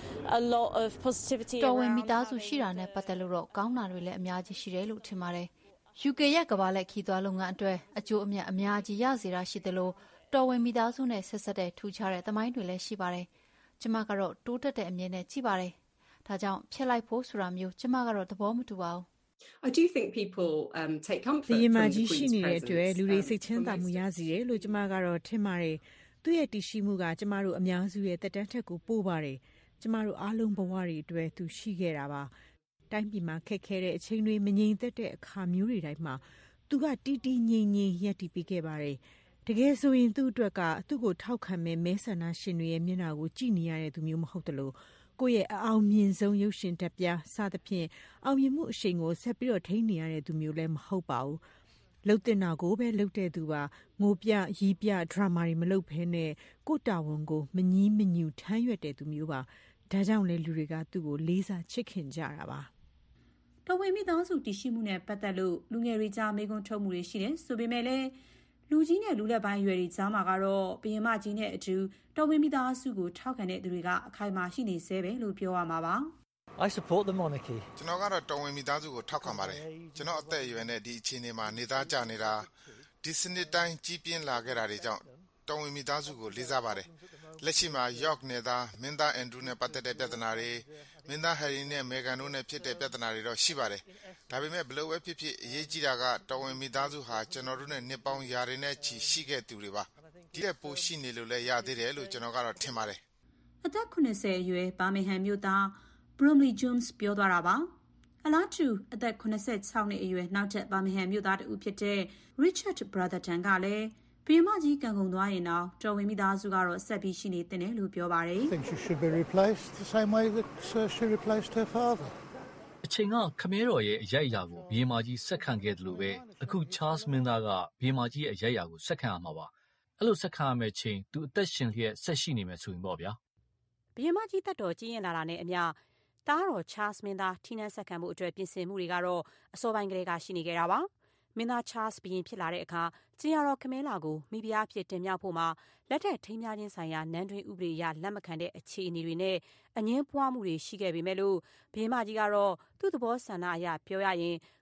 a lot of positivity. တော်ဝင်မိသားစုရှိတာနဲ့ပတ်သက်လို့တော့ကောင်းတာတွေလည်းအများကြီးရှိတယ်လို့ထင်ပါတယ်။ UK ရဲ့ကမ္ဘာလှည့်ခီးသွွားလုပ်ငန်းအတွက်အကျိုးအမြတ်အများကြီးရစေတာရှိတယ်လို့တော်ဝင်မိသားစုနဲ့ဆက်ဆက်တဲ့ထူးခြားတဲ့သမိုင်းတွေလည်းရှိပါတယ်။ကျမကတော့တိုးတက်တဲ့အမြင်နဲ့ကြည့်ပါတယ်။ဒါကြောင့်ဖျက်လိုက်ဖို့ဆိုတာမျိုးကျမကတော့သဘောမတူပါဘူး I do think people take comfort ဘုရင်မကြီးရှိနေတဲ့အတွက်လူတွေစိတ်ချမ်းသာမှုရစေတယ်လို့ကျမကတော့ထင်ပါတယ်။သူ့ရဲ့တည်ရှိမှုကကျမတို့အများစုရဲ့တက်တန်းထက်ကိုပိုပါတယ်။ကျမတို့အားလုံးဘဝတွေအတွက်သူရှိခဲ့တာပါ။တိုင်းပြည်မှာခက်ခဲတဲ့အချိန်တွေမငြိမ်သက်တဲ့အခါမျိုးတွေတိုင်းမှာသူကတီးတီးငြိမ်ငြိမ်ရပ်တည်ပေးခဲ့ပါတယ်။တကယ်ဆိုရင်သူ့အတွက်ကသူ့ကိုထောက်ခံမဲ့မဲဆန္ဒရှင်တွေရဲ့မျက်နှာကိုကြည့်နေရတဲ့သူမျိုးမဟုတ်တယ်လို့ကိုယ့်ရဲ့အအောင်မြင်ဆုံးရုပ်ရှင်တက်ပြစသဖြင့်အောင်မြင်မှုအရှိန်ကိုဆက်ပြီးတော့ထိန်းနေရတဲ့သူမျိုးလည်းမဟုတ်ပါဘူးလှုပ်တင်တာကိုပဲလှုပ်တဲ့သူပါငိုပြရီးပြဒရာမာတွေမလုပ်ဘဲနဲ့ကိုတာဝန်ကိုမငီးမညူထမ်းရွက်တဲ့သူမျိုးပါဒါကြောင့်လေလူတွေကသူ့ကိုလေးစားချစ်ခင်ကြတာပါတော်ဝင်မိသားစုတည်ရှိမှုနဲ့ပတ်သက်လို့လူငယ်တွေကြားမေးခွန်းထုတ်မှုတွေရှိတယ်ဆိုပေမဲ့လည်းလူကြီးနဲ့လူလက်ပိုင်းရွယ်တွေကြားမှာကတော့ဘုရင်မကြီးနဲ့အတူတော်ဝင်မိသားစုကိုထောက်ခံတဲ့သူတွေကအခိုင်အမာရှိနေသေးပဲလို့ပြောရမှာပါ I support the monarchy ကျွန်တော်ကတော့တော်ဝင်မိသားစုကိုထောက်ခံပါတယ်ကျွန်တော်အသက်အရွယ်နဲ့ဒီအခြေအနေမှာနေသားကြနေတာဒီစနစ်တိုင်းကြီးပြင်းလာခဲ့တာတွေကြောင့်တော်ဝင်မိသားစုကိုလေးစားပါတယ်လက်ရှိမှာ York နယ်သားမင်းသား Andrew နဲ့ပတ်သက်တဲ့ပြဿနာတွေမင်းသား Harry နဲ့ Meghan တို့နဲ့ဖြစ်တဲ့ပြဿနာတွေတော့ရှိပါတယ်ဒါပေမဲ့ဘလို့ပဲဖြစ်ဖြစ်အရေးကြီးတာကတော်ဝင်မိသားစုဟာကျွန်တော်တို့နဲ့နှစ်ပေါင်းရာတွေနဲ့ချီရှိခဲ့သူတွေပါဒီတဲ့ပိုရှိနေလို့လည်းရသေးတယ်လို့ကျွန်တော်ကတော့ထင်ပါတယ်အသက်80အရွယ်ဘာမင်ဟမ်မြို့သား Bromley Jones ပြောသွားတာပါအလားတူအသက်86နှစ်အရွယ်နောက်ထပ်ဘာမင်ဟမ်မြို့သားတူဖြစ်တဲ့ Richard Brotherton ကလည်းဘုရင်မကြီးကံကုန်သွားရင်တော့တော်ဝင်မိသားစုကတော့ဆက်ပြီးရှိနေတယ်လို့ပြောပါတယ် I think she should be replaced the same way that she replaced her father အချိန်ကခမဲတော်ရဲ့အရိုက်အရာကိုဘုရင်မကြီးဆက်ခံခဲ့တယ်လို့ပဲအခု Charles မင်းသားကဘုရင်မကြီးရဲ့အရိုက်အရာကိုဆက်ခံရမှာပါအဲ့လိုဆက်ခံရမယ့်ချိန်သူအသက်ရှင်လျက်ဆက်ရှိနေမယ်ဆိုရင်ပေါ့ဗျာဘုရင်မကြီးတက်တော်ကြီးရင်လာတာနဲ့အမျှတားတော် Charles မင်းသားထိနှန်းဆက်ခံမှုအတွက်ပြင်ဆင်မှုတွေကတော့အစောပိုင်းကတည်းကရှိနေကြတာပါမင်းသား Charles ဘုရင်ဖြစ်လာတဲ့အခါကျင်ရတော်ခမဲလာကိုမိဖုရားအဖြစ်တင်မြှောက်ဖို့မှာလက်ထက်ထိမ်းများခြင်းဆိုင်ရာနန်းတွင်းဥပဒေအရလက်မခံတဲ့အခြေအနေတွေနဲ့အငင်းပွားမှုတွေရှိခဲ့ပေမဲ့လို့ဘုရင်မကြီးကတော့သူ့သဘောဆန္ဒအရပြောရရင်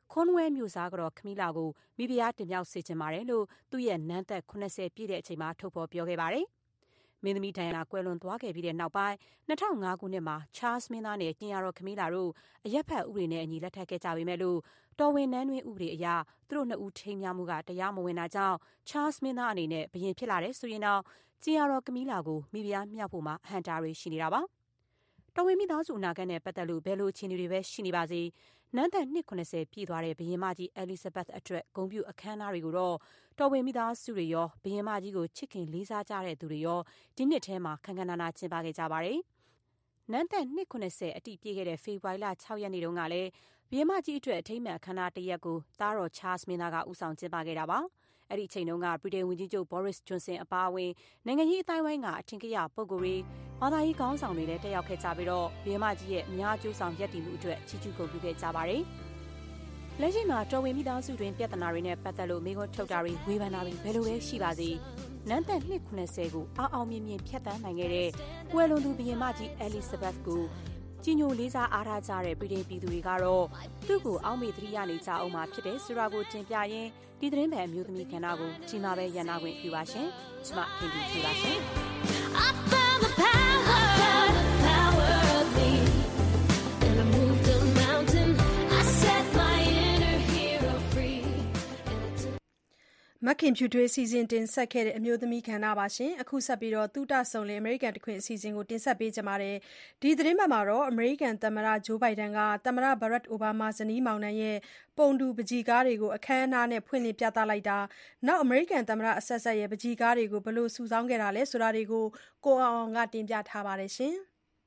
ခွန်ဝဲမျိုးစားကတော့ခမီလာကိုမိဖုရားတင်မြောက်စေချင်ပါတယ်လို့သူ့ရဲ့နန်းသက်80ပြည့်တဲ့အချိန်မှာထုတ်ဖော်ပြောခဲ့ပါတယ်။မင်းသမီးဒိုင်ယာနာကွယ်လွန်သွားခဲ့ပြီးတဲ့နောက်ပိုင်း2005ခုနှစ်မှာချားစ်မင်းသားနဲ့ကျင်ရတော်ခမီလာတို့အရက်ဖက်ဥပဒေနဲ့အညီလက်ထပ်ခဲ့ကြပေမဲ့လို့တော်ဝင်နန်းတွင်ဥပဒေအရသူတို့နှစ်ဦးထိမ်းမြမှုကတရားမဝင်တာကြောင့်ချားစ်မင်းသားအနေနဲ့ဘရင်ဖြစ်လာတဲ့ဆိုရင်တော့ကျင်ရတော်ခမီလာကိုမိဖုရားမြောက်ဖို့မှာဟန်တာတွေရှိနေတာပါ။တော်ဝင်မိသားစုအနာဂတ်နဲ့ပတ်သက်လို့ဘယ်လိုအခြေအနေတွေပဲရှိနေပါစေနန်းသက်80ပြည့်သွားတဲ့ဘရင်မကြီး Elizabeth အတွက်ဂုဏ်ပြုအခမ်းအနားတွေကိုတော့တော်ဝင်မိသားစုတွေရောဘရင်မကြီးကိုချစ်ခင်လေးစားကြတဲ့သူတွေရောဒီနှစ်ထဲမှာခမ်းခမ်းနားနားကျင်းပခဲ့ကြပါတယ်။နန်းသက်80အတိပြည့်ခဲ့တဲ့ဖေဖော်ဝါရီလ6ရက်နေ့တုန်းကလည်းဘရင်မကြီးအတွက်အထိမ်းအမှတ်အခမ်းအနားတစ်ရက်ကိုသားတော် Charles မင်းသားကဦးဆောင်ကျင်းပခဲ့တာပါ။အဲ့ဒီအချိန်တုန်းကဗြိတိန်ဝန်ကြီးချုပ် Boris Johnson အပါအဝင်နိုင်ငံရေးအတိုင်းဝိုင်းကအထင်ကရပုဂ္ဂိုလ်တွေဘာသာရေးခေါင်းဆောင်တွေလည်းတက်ရောက်ခဲ့ကြပြီးတော့ဘုရင်မကြီးရဲ့အများကျိုးဆောင်ရပ်တည်မှုအတွက်ချီးကျူးဂုဏ်ပြုခဲ့ကြပါတယ်။လက်ရှိမှာတော်ဝင်မိသားစုတွင်ပြဿနာတွေနဲ့ပတ်သက်လို့မိခွန်းထုတ်တာတွေဝေဖန်တာတွေဘယ်လိုပဲရှိပါစေနန်းသက်80ကိုအောင်မြင်မြင်ဖြတ်သန်းနိုင်ခဲ့တဲ့ကွယ်လွန်သူဘုရင်မကြီး Elizabeth ကိုကြီးညိုလေးစားအားထားကြတဲ့ဗြိတိန်ပြည်သူတွေကတော့သူ့ကိုအောက်မေ့သတိရနေကြအောင်မှာဖြစ်တဲ့ဆိုတာကိုတင်ပြရင်းဒီသတင်းပဲအမျိုးသမီးကဏ္ဍကိုဒီမှာပဲရန်နာခွင့်ပြုပါရှင်။ကျွန်မခင်ဗျာပါရှင် I found the power of me and I moved a mountain I set my inner hero free မခင်ဖြူထွေးစီစဉ်တင်ဆက်ခဲ့တဲ့အမျိုးသမီးကဏ္ဍပါရှင်အခုဆက်ပြီးတော့တူတဆုံလင်အမေရိကန်တခွင်အစီအစဉ်ကိုတင်ဆက်ပေးကြပါမယ်ဒီသတင်းမှာတော့အမေရိကန်သမ္မတဂျိုးဘိုင်ဒန်ကသမ္မတဘရက်အိုဘားမားဇနီးမောင်နှံရဲ့ပုံတူပကြီးကားတွေကိုအခမ်းအနားနဲ့ဖွင့်လှစ်ပြသလိုက်တာနောက်အမေရိကန်သမ္မတအဆက်ဆက်ရဲ့ပကြီးကားတွေကိုဘယ်လိုစုဆောင်းခဲ့တာလဲဆိုတာတွေကိုကိုအောင်ကတင်ပြထားပါတယ်ရှင်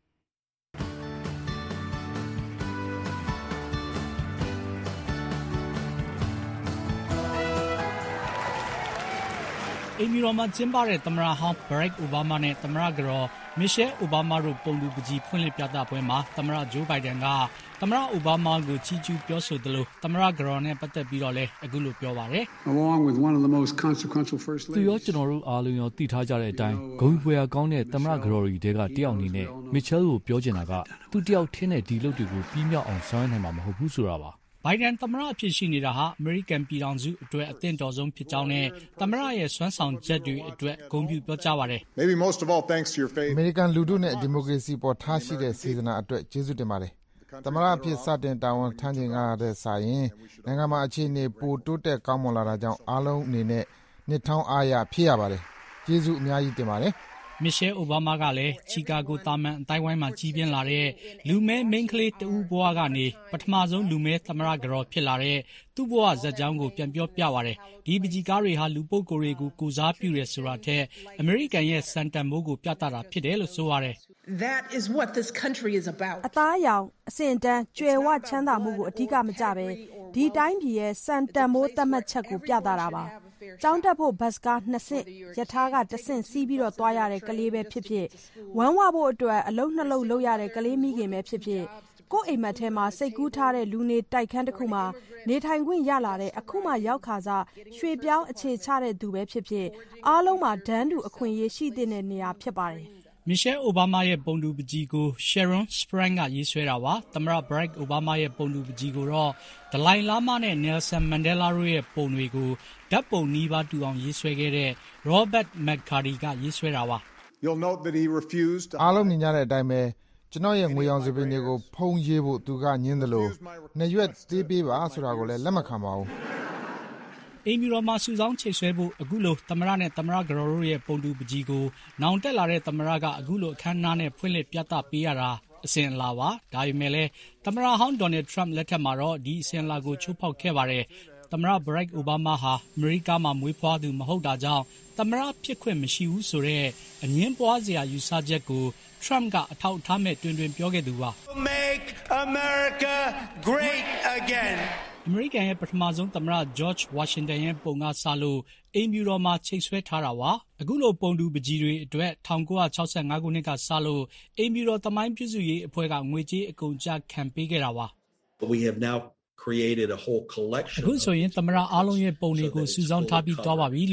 အိမ်ဖြူတော်မှာကျင်းပတဲ့သမ္မတဟောင်းဘရက်အိုဘားမားနဲ့သမ္မတကတော်မီရှဲအိုဘားမားတို့ပုံတူပကြီးဖွင့်လှစ်ပြသပွဲမှာသမ္မတဂျိုးဘိုင်ဒန်ကသမ္မတအိုဘားမားကိုချီးကျူးပြောဆိုသလိုသမ္မတကတော်နဲ့ပတ်သက်ပြီးတော့လည်းအခုလိုပြောပါတယ်။ Along with one of the most consequential first ladies သူရောကျွန်တော်တို့အားလုံးရောသိထားကြတဲ့အတိုင်းဂုဏ်ဖွယ်ရာကောင်းတဲ့သမ္မတကတော်ကြီးတဲကတယောက်အနေနဲ့မစ်ချဲလ်ကိုပြောချင်တာကသူတယောက်ထင်းတဲ့ဒီလုပ်တွေကိုပြီးမြောက်အောင်ဆောင်ရွက်နိုင်မှာမဟုတ်ဘူးဆိုတာပါဘိုင်ဒန်သမ္မတအဖြစ်ရှိနေတာဟာအမေရိကန်ပြည်ထောင်စုအတွက်အသင့်တော်ဆုံးဖြစ်ကြောင်းနဲ့သမ္မတရဲ့စွမ်းဆောင်ချက်တွေအတွက်ဂုဏ်ပြုပြောကြားပါတယ်။ Maybe most of all thanks to your faith. အမေရိကန်လူထုနဲ့ဒီမိုကရေစီပေါ်ထားရှိတဲ့စေတနာအတွက်ကျေးဇူးတင်ပါတယ်။သမ္မတအဖြစ်စတင်တာဝန်ထမ်းချိန်ကတဲ့စာရင်နိုင်ငံမှာအခြေအနေပိုတိုးတက်ကောင်းမွန်လာတာကြောင့်အားလုံးအနေနဲ့နှစ်ထောင်းအားရဖြစ်ရပါတယ်။ကျေးဇူးအများကြီးတင်ပါတယ်။မီရှဲအိုဘားမားကလည်းချီကာဂိုတာမန်အတိုင်းဝိုင်းမှာကြီးပြင်းလာတဲ့လူမဲမိန်းကလေးတဦးဘဝကနေပထမဆုံးလူမဲသမ္မတကတော်ဖြစ်လာတဲ့သူ့ဘဝဇာတ်ကြောင်းကိုပြန်ပြောပြပါတယ်ဒီပကြီးကားတွေဟာလူပုဂ္ဂိုလ်တွေကိုကိုစားပြုတယ်ဆိုတာထက်အမေရိကန်ရဲ့စံတန်ဖိုးကိုပြသတာဖြစ်တယ်လို့ဆိုပါတယ် That is what this country is about. အသားအရောင်အဆင့်အတန်းကြွယ်ဝချမ်းသာမှုကိုအဓိကမကျပဲဒီတိုင်းပြည်ရဲ့စံတန်ဖိုးသတ်မှတ်ချက်ကိုပြသတာပါကျောင်းတက်ဖို့ဘတ်စ်ကား2ဆင့်ရထားက1ဆင့်စီးပြီးတော့သွားရတဲ့ကလေးပဲဖြစ်ဖြစ်ဝမ်းဝဖို့အတွက်အလုံးနှလုံးလုပ်ရတဲ့ကလေးမိခင်ပဲဖြစ်ဖြစ်ကိုယ့်အိမ်မက်ထဲမှာစိတ်ကူးထားတဲ့လူနေတိုက်ခန်းတစ်ခုမှာနေထိုင်ခွင့်ရလာတဲ့အခုမှရောက်ခါစားရွှေပြောင်းအခြေချတဲ့သူပဲဖြစ်ဖြစ်အားလုံးမှာဒန်းတူအခွင့်အရေးရှိတဲ့နေရာဖြစ်ပါတယ်မီရှဲအိုဘားမားရဲ့ပုံတူပကြီးကို Sharon Sprang ကရေးဆွဲတာပါသမ္မတဘရက်အိုဘားမားရဲ့ပုံတူပကြီးကိုတော့ဒလိုင်လာမာနဲ့ Nelson Mandela တို့ရဲ့ပုံတွေကိုဓာတ်ပုံနီးပါးတူအောင်ရေးဆွဲခဲ့တဲ့ Robert McCarty ကရေးဆွဲတာပါ You'll note that he refused အားလုံးမြင်ကြတဲ့အတိုင်းပဲကျွန်တော်ရဲ့ငွေရောင်စပင်းတွေကိုဖုံးရေးဖို့သူကညင်းတယ်လို့နှစ်ရွက်သေးပေးပါဆိုတာကိုလည်းလက်မခံပါဘူးအိမ်ဖြူတော်မှာစုဆောင်းချိတ်ဆွဲဖို့အခုလိုသမ္မတနဲ့သမ္မတကတော်တို့ရဲ့ပုံတူပကြီးကိုနောင်တက်လာတဲ့သမ္မတကအခုလိုအခမ်းအနားနဲ့ဖွင့်လှစ်ပြသပေးရတာအစဉ်အလာပါဒါပေမဲ့လည်းသမ္မတဟောင်းဒေါ်နယ်ထရမ့်လက်ထက်မှာတော့ဒီအစဉ်အလာကိုချိုးဖောက်ခဲ့ပါတယ်သမ္မတဘရက်အိုဘားမားဟာအမေရိကမှာမွေးဖွားသူမဟုတ်တာကြောင့်သမ္မတဖြစ်ခွင့်မရှိဘူးဆိုတဲ့အငင်းပွားစရာယူဆချက်ကိုထရမ့်ကအထောက်အထားမဲ့တွင်တွင်ပြောခဲ့သူပါ Make America great again အမေရိကန်ရဲ့ပထမဆုံးသမ္မတဂျော့ချ်ဝါရှင်တန်ရဲ့ပုံကစလို့အိမ်ဖြူတော်မှာချိတ်ဆွဲထားတာပါအခုလိုပုံတူပကြီးတွေအတွက်1965ခုနှစ်ကစလို့အိမ်ဖြူတော်သမိုင်းပြုစုရေးအဖွဲ့ကငွေကြေးအကုန်အကျခံပေးခဲ့တာပါ We have now created a whole collection အခုဆိုရင်သမ္မတအားလုံးရဲ့ပုံတွေကိုစုဆောင်းထားပြီးသွားပါပြီလို့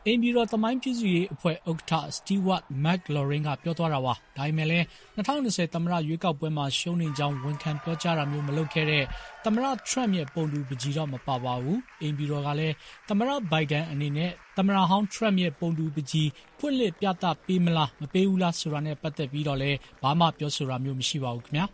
အိမ်ပြည်တော်သမိုင်းပြုစုရေးအဖွဲ့ဥက္ကဋ္ဌ Stewart McLaurin ကပြောသွားတာပါ။ဒါပေမဲ့လည်း2020သမ္မတရွေးကောက်ပွဲမှာရှုံးနိမ့်ကြောင်းဝန်ခံပြောကြားတာမျိုးမလုပ်ခဲ့တဲ့သမ္မတ Trump ရဲ့ပုံတူပကြီးတော့မပါပါဘူး။အိမ်ပြည်တော်ကလည်းသမ္မတ Biden အနေနဲ့သမ္မတဟောင်း Trump ရဲ့ပုံတူပကြီးဖွင့်လှစ်ပြသပေးမလားမပေးဘူးလားဆိုတာနဲ့ပတ်သက်ပြီးတော့လည်းဘာမှပြောဆိုတာမျိုးမရှိပါဘူးခင်ဗျာ။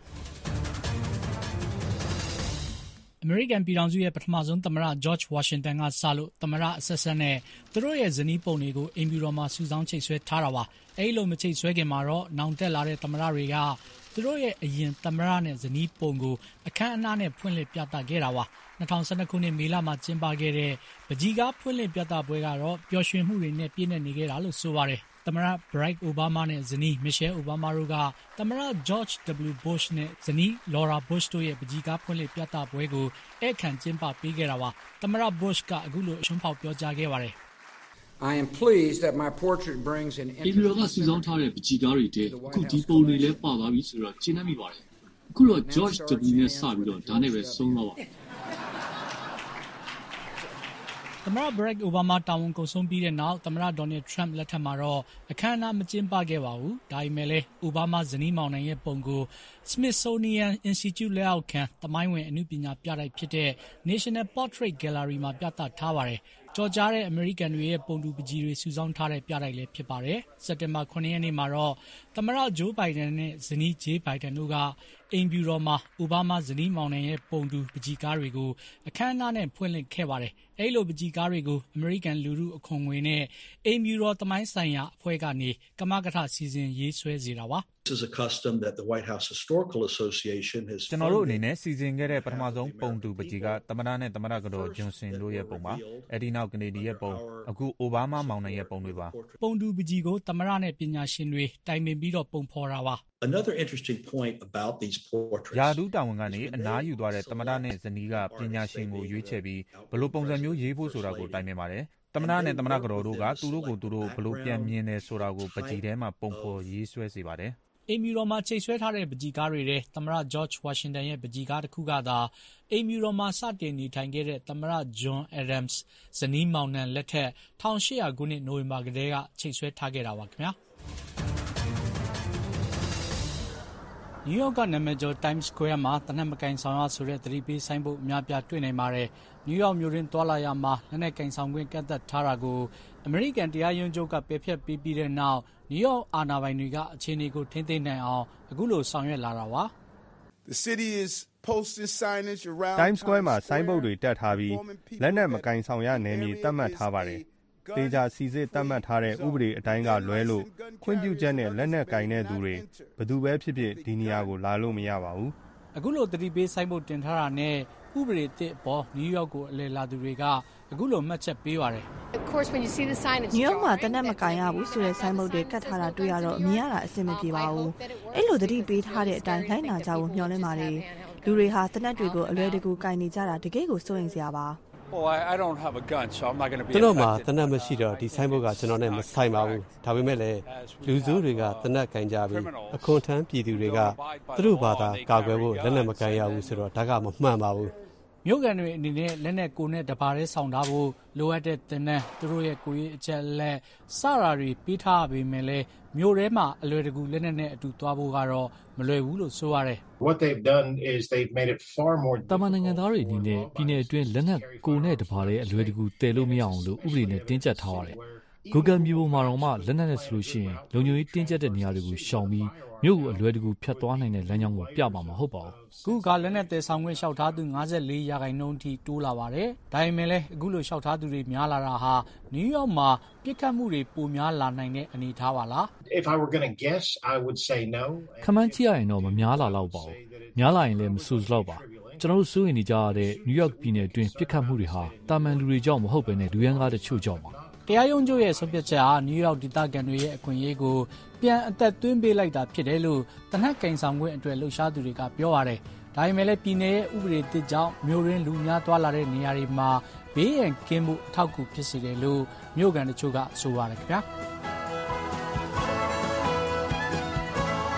အမေရိကန်ပြည်ထောင်စုရဲ့ပထမဆုံးသမ္မတ George Washington ကစလို့သမ္မတအဆက်ဆက်နဲ့သူတို့ရဲ့ဇနီးပုံတွေကိုအိမ်ဖြူတော်မှာစုဆောင်းချိတ်ဆွဲထားတာပါ။အဲဒီလိုမချိတ်ဆွဲခင်မှာတော့နောင်တက်လာတဲ့သမ္မတတွေကသူတို့ရဲ့အရင်သမ္မတနဲ့ဇနီးပုံကိုအခမ်းအနားနဲ့ဖွင့်လှစ်ပြသခဲ့တာပါ။2012ခုနှစ်မေလမှာကျင်းပခဲ့တဲ့ပကြီးကားဖွင့်လှစ်ပြသပွဲကတော့ပျော်ရွှင်မှုတွေနဲ့ပြည့်နေခဲ့တာလို့ဆိုပါတယ်။သမ္မတ Barack Obama နဲ့ဇနီး Michelle Obama တို့ကသမ္မတ George W. Bush နဲ့ဇနီး Laura Bush တို့ရဲ့ပကြီးကားဖွင့်လှစ်ပြသပွဲကိုဧည့်ခံကျင်းပပေးခဲ့တာပါ။သမ္မတ Bush ကအခုလိုအရှုံးဖောက်ပြောကြားခဲ့ပါတယ် I am pleased that my portrait brings an interest ဒီလိုကစုဆောင်းထားတဲ့ပကြီးကားတွေတဲ့အခုဒီပုံတွေလည်းပါသွားပြီဆိုတော့ရှင်းနေမိပါတယ်။အခုတော့ George W နဲ့စပြီးတော့ဒါနဲ့ပဲဆုံးတော့ပါသမ္မတ Barack Obama တာဝန်ကုန်ဆုံးပြီးတဲ့နောက်သမ္မတ Donald Trump လက်ထက်မှာတော့အခမ်းအနားမကျင်းပခဲ့ပါဘူး။ဒါပေမဲ့လည်း Obama ဇနီးမောင်နှံရဲ့ပုံကို Smithsonian Institute လက်အောက်ခံသမိုင်းဝင်အနုပညာပြတိုက်ဖြစ်တဲ့ National Portrait Gallery မှာပြသထားပါတယ်။ကြော်ကြားတဲ့အမေရိကန်တွေရဲ့ပုံတူပကြီးတွေစုဆောင်းထားတဲ့ပြတိုက်လည်းဖြစ်ပါတယ်။စက်တင်ဘာ9ရက်နေ့မှာတော့သမ္မတ Joe Biden နဲ့ဇနီး Jill Biden တို့ကအိမ်ဖြူတော်မှာ Obama ဇနီးမောင်နှံရဲ့ပုံတူပကြီးကားတွေကိုအခမ်းအနားနဲ့ဖွင့်လှစ်ခဲ့ပါတယ်။အဲဒီလိုပကြီးကားတွေကိုအမေရိကန်လူထုအခွန်ငွေနဲ့အိမ်ဖြူတော်သမိုင်းဆိုင်ရာအဖွဲ့ကနေကမကထစီစဉ်ရေးဆွဲစေတာပါ။ This is a custom that the White House Historical Association has ကျွန်တော်တို့အနေနဲ့စီစဉ်ခဲ့တဲ့ပထမဆုံးပုံတူပကြီးကသမ္မတနဲ့သမ္မတကတော်ဂျွန်ဆင်တို့ရဲ့ပုံပါအဲဒီနောက်ကနေဒီရဲ့ပုံအခုအိုဘားမားမောင်နှံရဲ့ပုံတွေပါပုံတူပကြီးကိုသမ္မတနဲ့ပညာရှင်တွေတိုင်ပင်ပြီးတော့ပုံဖော်တာပါ Another interesting point about these portraits ယာဒူးတာဝန်ကနေအနားယူသွားတဲ့သမ္မတနဲ့ဇနီးကပညာရှင်ကိုရွေးချယ်ပြီးဘယ်လိုပုံစံမျိုးရေးဖို့ဆိုတာကိုတိုင်ပင်ပါတယ်သမ္မတနဲ့သမ္မတကတော်တို့ကသူတို့ကိုသူတို့ဘယ်လိုပြန်မြင်တယ်ဆိုတာကိုပကြီးထဲမှာပုံဖော်ရေးဆွဲစေပါတယ်အိမ်ဖြူတော်မှာချိတ်ဆွဲထားတဲ့ပကြီးကားတွေထဲသမ္မတ George Washington ရဲ့ပကြီးကားတစ်ခုကသာအိမ်ဖြူတော်မှာစတင်နေထိုင်ခဲ့တဲ့သမ္မတ John Adams ဇနီးမောင်နှံလက်ထက်1800ခုနှစ်နိုဝင်ဘာကတည်းကချိတ်ဆွဲထားခဲ့တာပါခင်ဗျာနယူးယောက်ကနာမည်ကျော် Times Square မှာတနက်မကင်ဆောင်ရဆိုတဲ့သတိပေးဆိုင်းဘုတ်အများပြတွေ့နိုင်ပါတယ်။နယူးယောက်မြို့တွင်တွာလာရမှာလက်နက်ကင်ဆောင်ခွင့်ကန့်သတ်ထားတာကိုအမေရိကန်တရားရုံးချုပ်ကပယ်ဖျက်ပြီးတဲ့နောက်နယူးယောက်အာဏာပိုင်တွေကအခြေအနေကိုထိန်းသိမ်းနိုင်အောင်အခုလိုဆောင်ရွက်လာတာပါ။ The city is posted signage around Times Square မှာဆိုင်းဘုတ်တွေတက်ထားပြီးလက်နက်မကင်ဆောင်ရနယ်မြေသတ်မှတ်ထားပါတယ်။တေချာစီစစ်သတ်မှတ်ထားတဲ့ဥပဒေအတိုင်းကလွဲလို့ခွင့်ပြုချက်နဲ့လက်နက်ကင်တဲ့သူတွေဘယ်သူပဲဖြစ်ဖြစ်ဒီနေရာကိုလာလို့မရပါဘူး။အခုလိုသတိပေးဆိုင်းဘုတ်တင်ထားတာနဲ့ဥပဒေသစ်အပေါ်နယူးယောက်ကိုအလည်လာသူတွေကအခုလိုမှတ်ချက်ပေးပါတယ်။နယူးယောက်မှာတနက်မကင်ရဘူးဆိုတဲ့ဆိုင်းဘုတ်တွေကတ်ထားတာတွေ့ရတော့အမြင်ရတာအဆင်မပြေပါဘူး။အဲ့လိုသတိပေးထားတဲ့အတိုင်းလိုက်နာကြဖို့မျှော်လင့်ပါတယ်။လူတွေဟာတနက်တွေကိုအလွယ်တကူကင်နေကြတာတကယ်ကိုစိုးရိမ်စရာပါ။ I don't have a gun so I'm not going to be ကျွန်တော်မှာတနက်မရှိတော့ဒီဆိုင်ဘုတ်ကကျွန်တော်နဲ့မဆိုင်ပါဘူးဒါပေမဲ့လည်းလူစုတွေကတနက်ကင်ကြပြီးအခွန်ထမ်းပြည်သူတွေကသူတို့ဘာသာကာကွယ်ဖို့လက်နက်မကင်ရဘူးဆိုတော့ဒါကမမှန်ပါဘူးမြို့ကန်တွေအနေနဲ့လက်နက်ကိုနဲ့တပါးရဲဆောင်ထားဖို့လိုအပ်တဲ့တင်နန်းသူတို့ရဲ့ကိုယ်ရေးအချက်လက်စတာတွေပေးထားပေမဲ့လည်းမြို့ထဲမှာအလွယ်တကူလက်နက်နဲ့အတူသွားဖို့ကတော့မလွယ်ဘူးလို့ဆိုရတယ်။ What they've done is they've made it far more တာမန်နိုင်ငံသားတွေအနေနဲ့ပြည်내အတွင်းလက်နက်ကိုနဲ့တပါးရဲအလွယ်တကူတည်လို့မရအောင်လို့ဥပဒေနဲ့တင်းကျပ်ထားရတယ်။ Google မျိုးပေါ်မှာတော့မှလက်နက်နဲ့ဆိုလို့ရှိရင်လုံခြုံရေးတင်းကျပ်တဲ့နေရာတွေကိုရှောင်ပြီးမြို့ကိုအလွယ်တကူဖြတ်သွားနိုင်တဲ့လမ်းကြောင်းကိုပြမှာမဟုတ်ပါဘူး။အခုကလက်နက်တည်ဆောင်ခွင့်လျှောက်ထားသူ54%ထိတိုးလာပါတယ်။ဒါပေမဲ့လည်းအခုလိုလျှောက်ထားသူတွေများလာတာဟာနယူးယောက်မှာပြစ်ခတ်မှုတွေပိုများလာနိုင်တဲ့အနေအထားပါလား။ If I were going to guess, I would say no. ခမန်းကြည့်ရရင်တော့မများလာတော့ပါဘူး။များလာရင်လည်းမဆိုးစလောက်ပါ။ကျွန်တော်တို့စိုးရိမ်နေကြရတဲ့နယူးယောက်ပြည်နယ်အတွင်းပြစ်ခတ်မှုတွေဟာတာမန်လူတွေကြောင့်မဟုတ်ဘဲနဲ့လူရန်ကားတချို့ကြောင့်ပါတရားရုံးချုပ်ရဲ့ဆုံးဖြတ်ချက်ဟာနယူးယောက်ဒေသခံတွေရဲ့အခွင့်အရေးကိုပြန်အသက်သွင်းပေးလိုက်တာဖြစ်တယ်လို့တနက်ကင်ဆောင်ခွင့်အတွက်လှုပ်ရှားသူတွေကပြောပါတယ်။ဒါပေမဲ့လည်းပြည်내ရဲ့ဥပဒေသစ်ကြောင့်မြို့ရင်းလူများသွားလာတဲ့နေရာတွေမှာဘေးရန်ကင်းမှုအထောက်အကူဖြစ်စေတယ်လို့မြို့ကန်တချို့ကဆိုပါတယ်ခင်ဗျာ။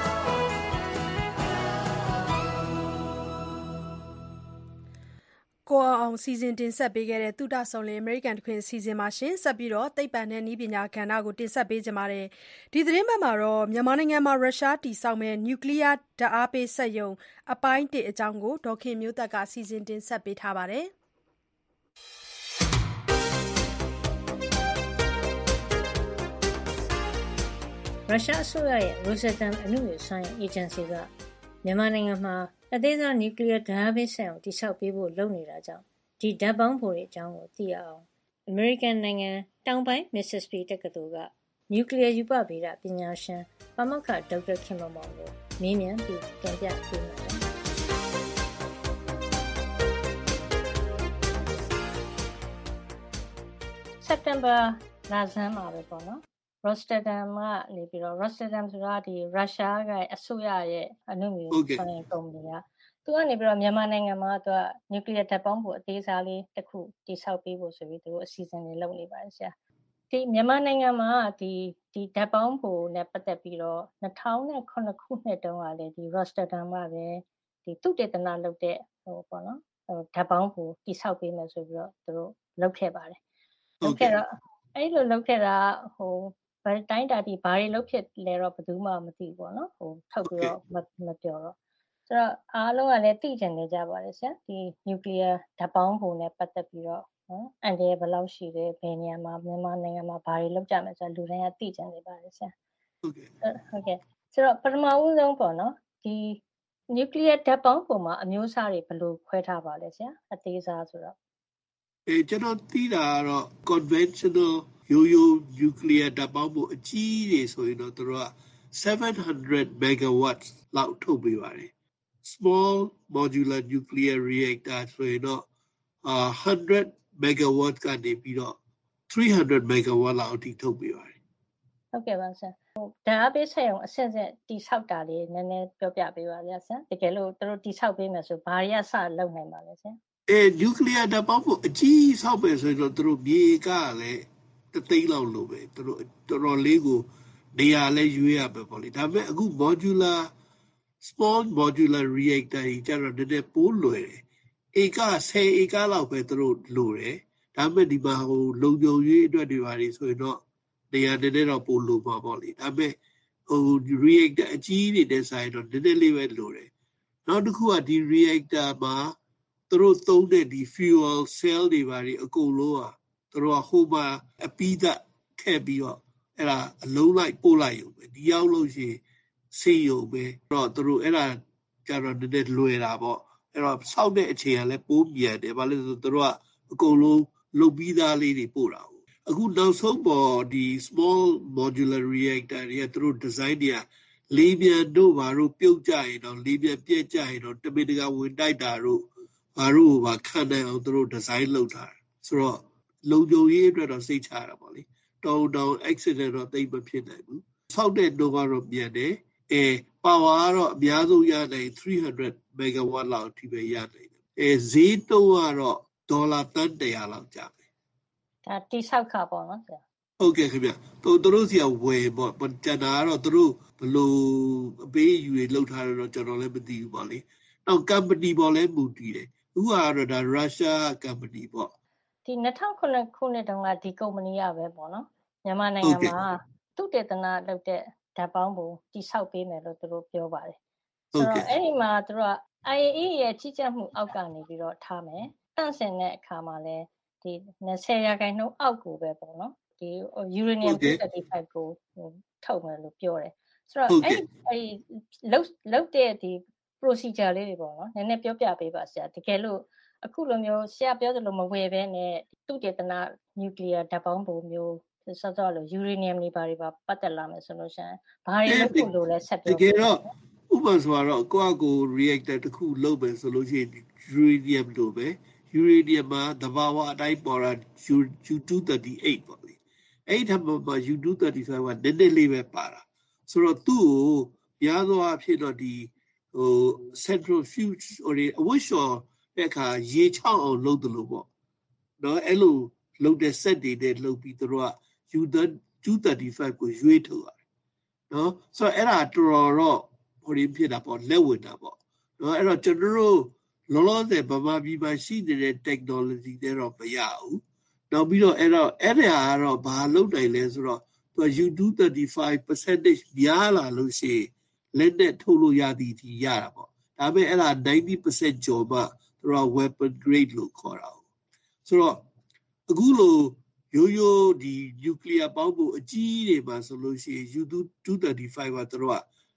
ကိုကိုအောင်စီစဉ်တင်ဆက်ပေးခဲ့တဲ့သုတဆောင်လင် American တခွင်အစီအစဉ်မှာဆက်ပြီးသိပ္ပံနဲ့နည်းပညာကဏ္ဍကိုတင်ဆက်ပေးကြပါတယ်။ဒီသတင်းပတ်မှာတော့မြန်မာနိုင်ငံမှာရုရှားတည်ဆောက်မဲ့နျူကလ িয়ার ဓာတ်အားပေးစက်ရုံအပိုင်း1အကြောင်းကိုဒေါ်ခင်မျိုးသက်ကစီစဉ်တင်ဆက်ပေးထားပါတယ်။ရုရှားအစိုးရရဲ့ Rosatom အနုမြူစွမ်းအင်အေဂျင်စီကမြန်မာနိုင်ငံမှာအသေးစားနျူကလ িয়ার ဓာတ်အားပေးစက်ရုံတည်ဆောက်ပေးဖို့လုပ်နေတာကြောင့်ဒီဓာတ်ပေါင်းဖိုတွေအကြောင်းကိုသိရအောင်အမေရိကန်နိုင်ငံတောင်ပိုင်း Mississippi တက္ကသိုလ်ကနျူကလ িয়ার ရူပဗေဒပညာရှင်ပါမောက္ခဒေါက်တာခင်မောင်မောင်ကိုမေးမြန်းပြီးတင်ပြပေးမှာပါစက်တင်ဘာလဆန်းမှာပဲပေါ့နော်Rosatom ကနေပြီးတော့ Rosatom ဆိုတာဒီရုရှားကအစိုးရရဲ့အနုမြူစွမ်းအင်ကုမ္ပဏီကသူကနေပြီးတော့မြန်မာနိုင်ငံမှာသူကနျူကလ িয়ার ဓာတ်ပေါင်းဖိုအသေးစားလေးတစ်ခုတိစောက်ပေးဖို့ဆိုပြီးသူအစီအစဉ်တွေလုပ်နေပါတယ်ဆရာဒီမြန်မာနိုင်ငံမှာဒီဓာတ်ပေါင်းဖိုနဲ့ပတ်သက်ပြီးတော့2009ခုနှစ်တုန်းကလည်းဒီ Rosatom ကလည်းဒီသုတေသနလုပ်တဲ့ပေါ့နော်ဓာတ်ပေါင်းဖိုတိစောက်ပေးမယ်ဆိုပြီးတော့သူတို့လုပ်ခဲ့ပါတယ်လုပ်ခဲ့တော့အဲ့လိုလုပ်ခဲ့တာဘယ်တိုင်းတာဒီဘာတွေလုပ်ဖြစ်လဲတော့ဘယ်သူမှမသိဘူးပေါ့နော်ထုတ်ပြီးတော့မပြောတော့ဆိုတော့အားလုံးကလည်းသိကျင်နေကြပါတယ်ဆရာဒီနျူကလ িয়ার ဓာတ်ပေါင်းဖိုနဲ့ပတ်သက်ပြီးတော့အန်ဒီဘယ်လောက်ရှိတယ်ဘယ်နေရာမှာမြန်မာနိုင်ငံမှာဘာတွေလုပ်ကြမယ်ဆိုတော့လူတိုင်းကသိကျင်နေပါတယ်ဆရာဟုတ်ကဲ့ဆိုတော့ပထမဦးဆုံးပေါ့နော်ဒီနျူကလ িয়ার ဓာတ်ပေါင်းဖိုမှာအမျိုးအစားတွေဘယ်လိုခွဲထားပါလဲဆရာအသေးစားဆိုတော့ကျွန်တော်သိတာကတော့ conventional ရိုးရိုး nuclear ဓာတ်ပေါင်းဖိုအကြီးတွေဆိုရင်တော့သူတို့က700 megawatts လောက်ထုတ်ပေးပါတယ် small modular nuclear reactor ဆိုရင်တော့100 megawatt ကနေပြီးတော့300 megawatt လောက်အထိထုတ်ပေးပါတယ်ဟုတ်ကဲ့ပါဆရာဓာတ်အားပေးစက်ရုံအဆင့်ဆင့်တိဆောက်တာလေးနည်းနည်းပြောပြပေးပါဗျာဆရာတကယ်လို့သူတို့တိဆောက်ပေးမယ်ဆိုဘာတွေကစလုပ်နိုင်ပါလဲဆရာ nuclear ဓာတ်ပေါင်းဖိုအကြီးဆောက်မယ်ဆိုတော့သူတို့မြေကလည်းတသိန်းလောက်လို့ပဲသူတို့တော်တော်လေးကိုနေရာလဲရွေးရပဲပေါ့လေဒါပေမဲ့အခု small modular reactor ကြီးကျတော့နည်းနည်းပိုးလွယ်တယ်ဧက10ဧကလောက်ပဲသူတို့လိုတယ်ဒါပေမဲ့ဒီမှာလုံခြုံရေးအတွက်တွေပါဆိုရင်တော့နေရာနည်းနည်းတော့ပိုလိုပါပေါ့လေဒါပေမဲ့reactor အကြီးနေတဲ့ဆိုင်တော့နည်းနည်းလေးပဲလိုတယ်နောက်တစ်ခုကဒီ reactor မှာသူတို့သုံးတဲ့ဒီ fuel cell တွေပါအကုန်လုံးသူတို့ကဟိုမှာအပီးသက်ထည့်ပြီးတော့အဲ့ဒါအလုံးလိုက်ပို့လိုက်ရုံပဲဒီရောက်လို့ရှိရင်စေးရုံပဲအဲ့တော့သူတို့အဲ့ဒါကြတော့နည်းနည်းလွယ်တာပေါ့အဲ့တော့စောက်တဲ့အချိန်ကလည်းပိုးမြန်တယ်ဘာလို့လဲဆိုသူတို့ကအကုန်လုံးလုပ်ပြီးသားလေးတွေပို့တာအခုနောက်ဆုံးပေါ်ဒီ small modular reactor တွေကသူတို့ design တွေကလေးပြန်တို့ဘာတို့ပြုတ်ကြရင်တော့လေးပြန်ပြက်ကြရင်တော့တမင်တကာဝင်တိုက်တာတို့ဘာတို့ဘာခံနိုင်အောင်သူတို့ design လုပ်ထားတယ်ဆိုတော့လုံခြုံရေးအတွက်တော့စိတ်ချရတာပေါ့လေတောင် accident တော့သိမဖြစ်နိုင်ဘူးဆောက်တဲ့နှုန်းကတော့မြန်တယ်power ကတော့အများဆုံးရနိုင်300 megawatt လောက်အထိပဲရနိုင်တယ်ဈေးတုံးကတော့ဒေါ်လာ100လောက်ကျမယ်ဒါတိဆောက်ခါပေါ့နော်ဆရာဟုတ်ကဲ့ခင်ဗျသူတို့စီကဝယ်ပေါ့ကျန်တာကတော့သူတို့ဘလို့အပေးအယူတွေလုပ်ထားတယ်တော့ကျွန်တော်လည်းမသိဘူးပေါ့လေနောက် company ပေါ်လည်းမူတည်တယ်အခုကတော့ဒါ Russia company ပေါ့ဒီ2009ခုနှစ်တုန်းကဒီကုမ္ပဏီကပဲပေါ့နော်မြန်မာနိုင်ငံမှာသုတေသနလုပ်တဲ့ဓာတ်ပေါင်းဖိုတိဆောက်ပေးမယ်လို့သူတို့ပြောပါတယ်ဆိုတော့အဲ့ဒီမှာသူတို့က IAEA ရဲ့ကြီးကြပ်မှုအောက်ကနေပြီးတော့ထားမယ်တန့်စင်တဲ့အခါမှာလည်းဒီ20%အောက်ကိုပဲပေါ့နော်ဒီ uranium 235ကိုထုတ်မယ်လို့ပြောတယ်ဆိုတော့အဲ့လုတ်တဲ့ဒီ procedure လေးတွေပေါ့နော်နည်းနည်းပြောပြပေးပါဆရာတကယ်လို့အခုလိုမျိုးဆရာပြောသလိုမဝယ်ဘဲနဲ့သုတေသနနျူကလ িয়ার ဓာတ်ပေါင်းဖိုမျိုးစောလို့ uranium တွေပါပတ်သက်လာမယ်ဆိုလို့ရှိရင်ဘာတွေလုပ်ဖို့လိုလဲဆက်ပြောတကယ်တော့ဥပမာဆိုတော့ကို reactor တစ်ခုလုပ်မယ်ဆိုလို့ရှိရင် uranium လိုပဲ uranium မှာသဘာဝအတိုင်းပေါ်တာ U238 ပေါ့လေအဲ့ထက်မှာ U235 ကနည်းနည်းလေးပဲပါတာဆိုတော့သူ့ကိုများသောအားဖြင့်တော့ဒီcentrifuge အဝတ်လျှော်တဲ့အခါရေချောက်အောင်လုပ်တယ်လို့ပေါ့နော်အဲ့လိုလုပ်တဲ့ set တွေနဲ့လုပ်ပြီးသူတို့က U235 ကိုရွေးထုတ်ရတယ်နော်ဆိုတော့အဲ့ဒါတော်တော်တော့ဖြစ်တာပေါ့လက်ဝင်တာပေါ့နော်အဲ့တော့ကျွန်တော်တို့လောလောဆယ်ဗမာပြည်မှာရှိနေတဲ့ technology တွေတော့မရဘူးနောက်ပြီးတော့အဲ့ဒါကတော့ဘာလုပ်နိုင်လဲဆိုတော့သူက U235% များလာလို့ရှိရင်လက်နဲ့ထုတ်လို့ရသည်ဒီရတာပေါ့ဒါပေမဲ့အဲ့ဒါ 90% ကျော်မှသူက weapon grade လို့ခေါ်တာဆိုတော့အခုလိုရိုးဒီ nuclear ပေါင်းဖို့အကြီးတွေမှာဆိုလို့ရှိရင် U235 ကသူတို့က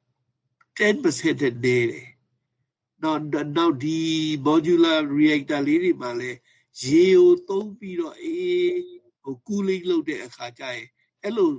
10% နဲ့နေတယ်နောက်ဒီ modular reactor လေးတွေမှာလည်းရေကိုသုံးပြီးတော့cooling လုပ်တဲ့အခါကျရင်အဲ့လို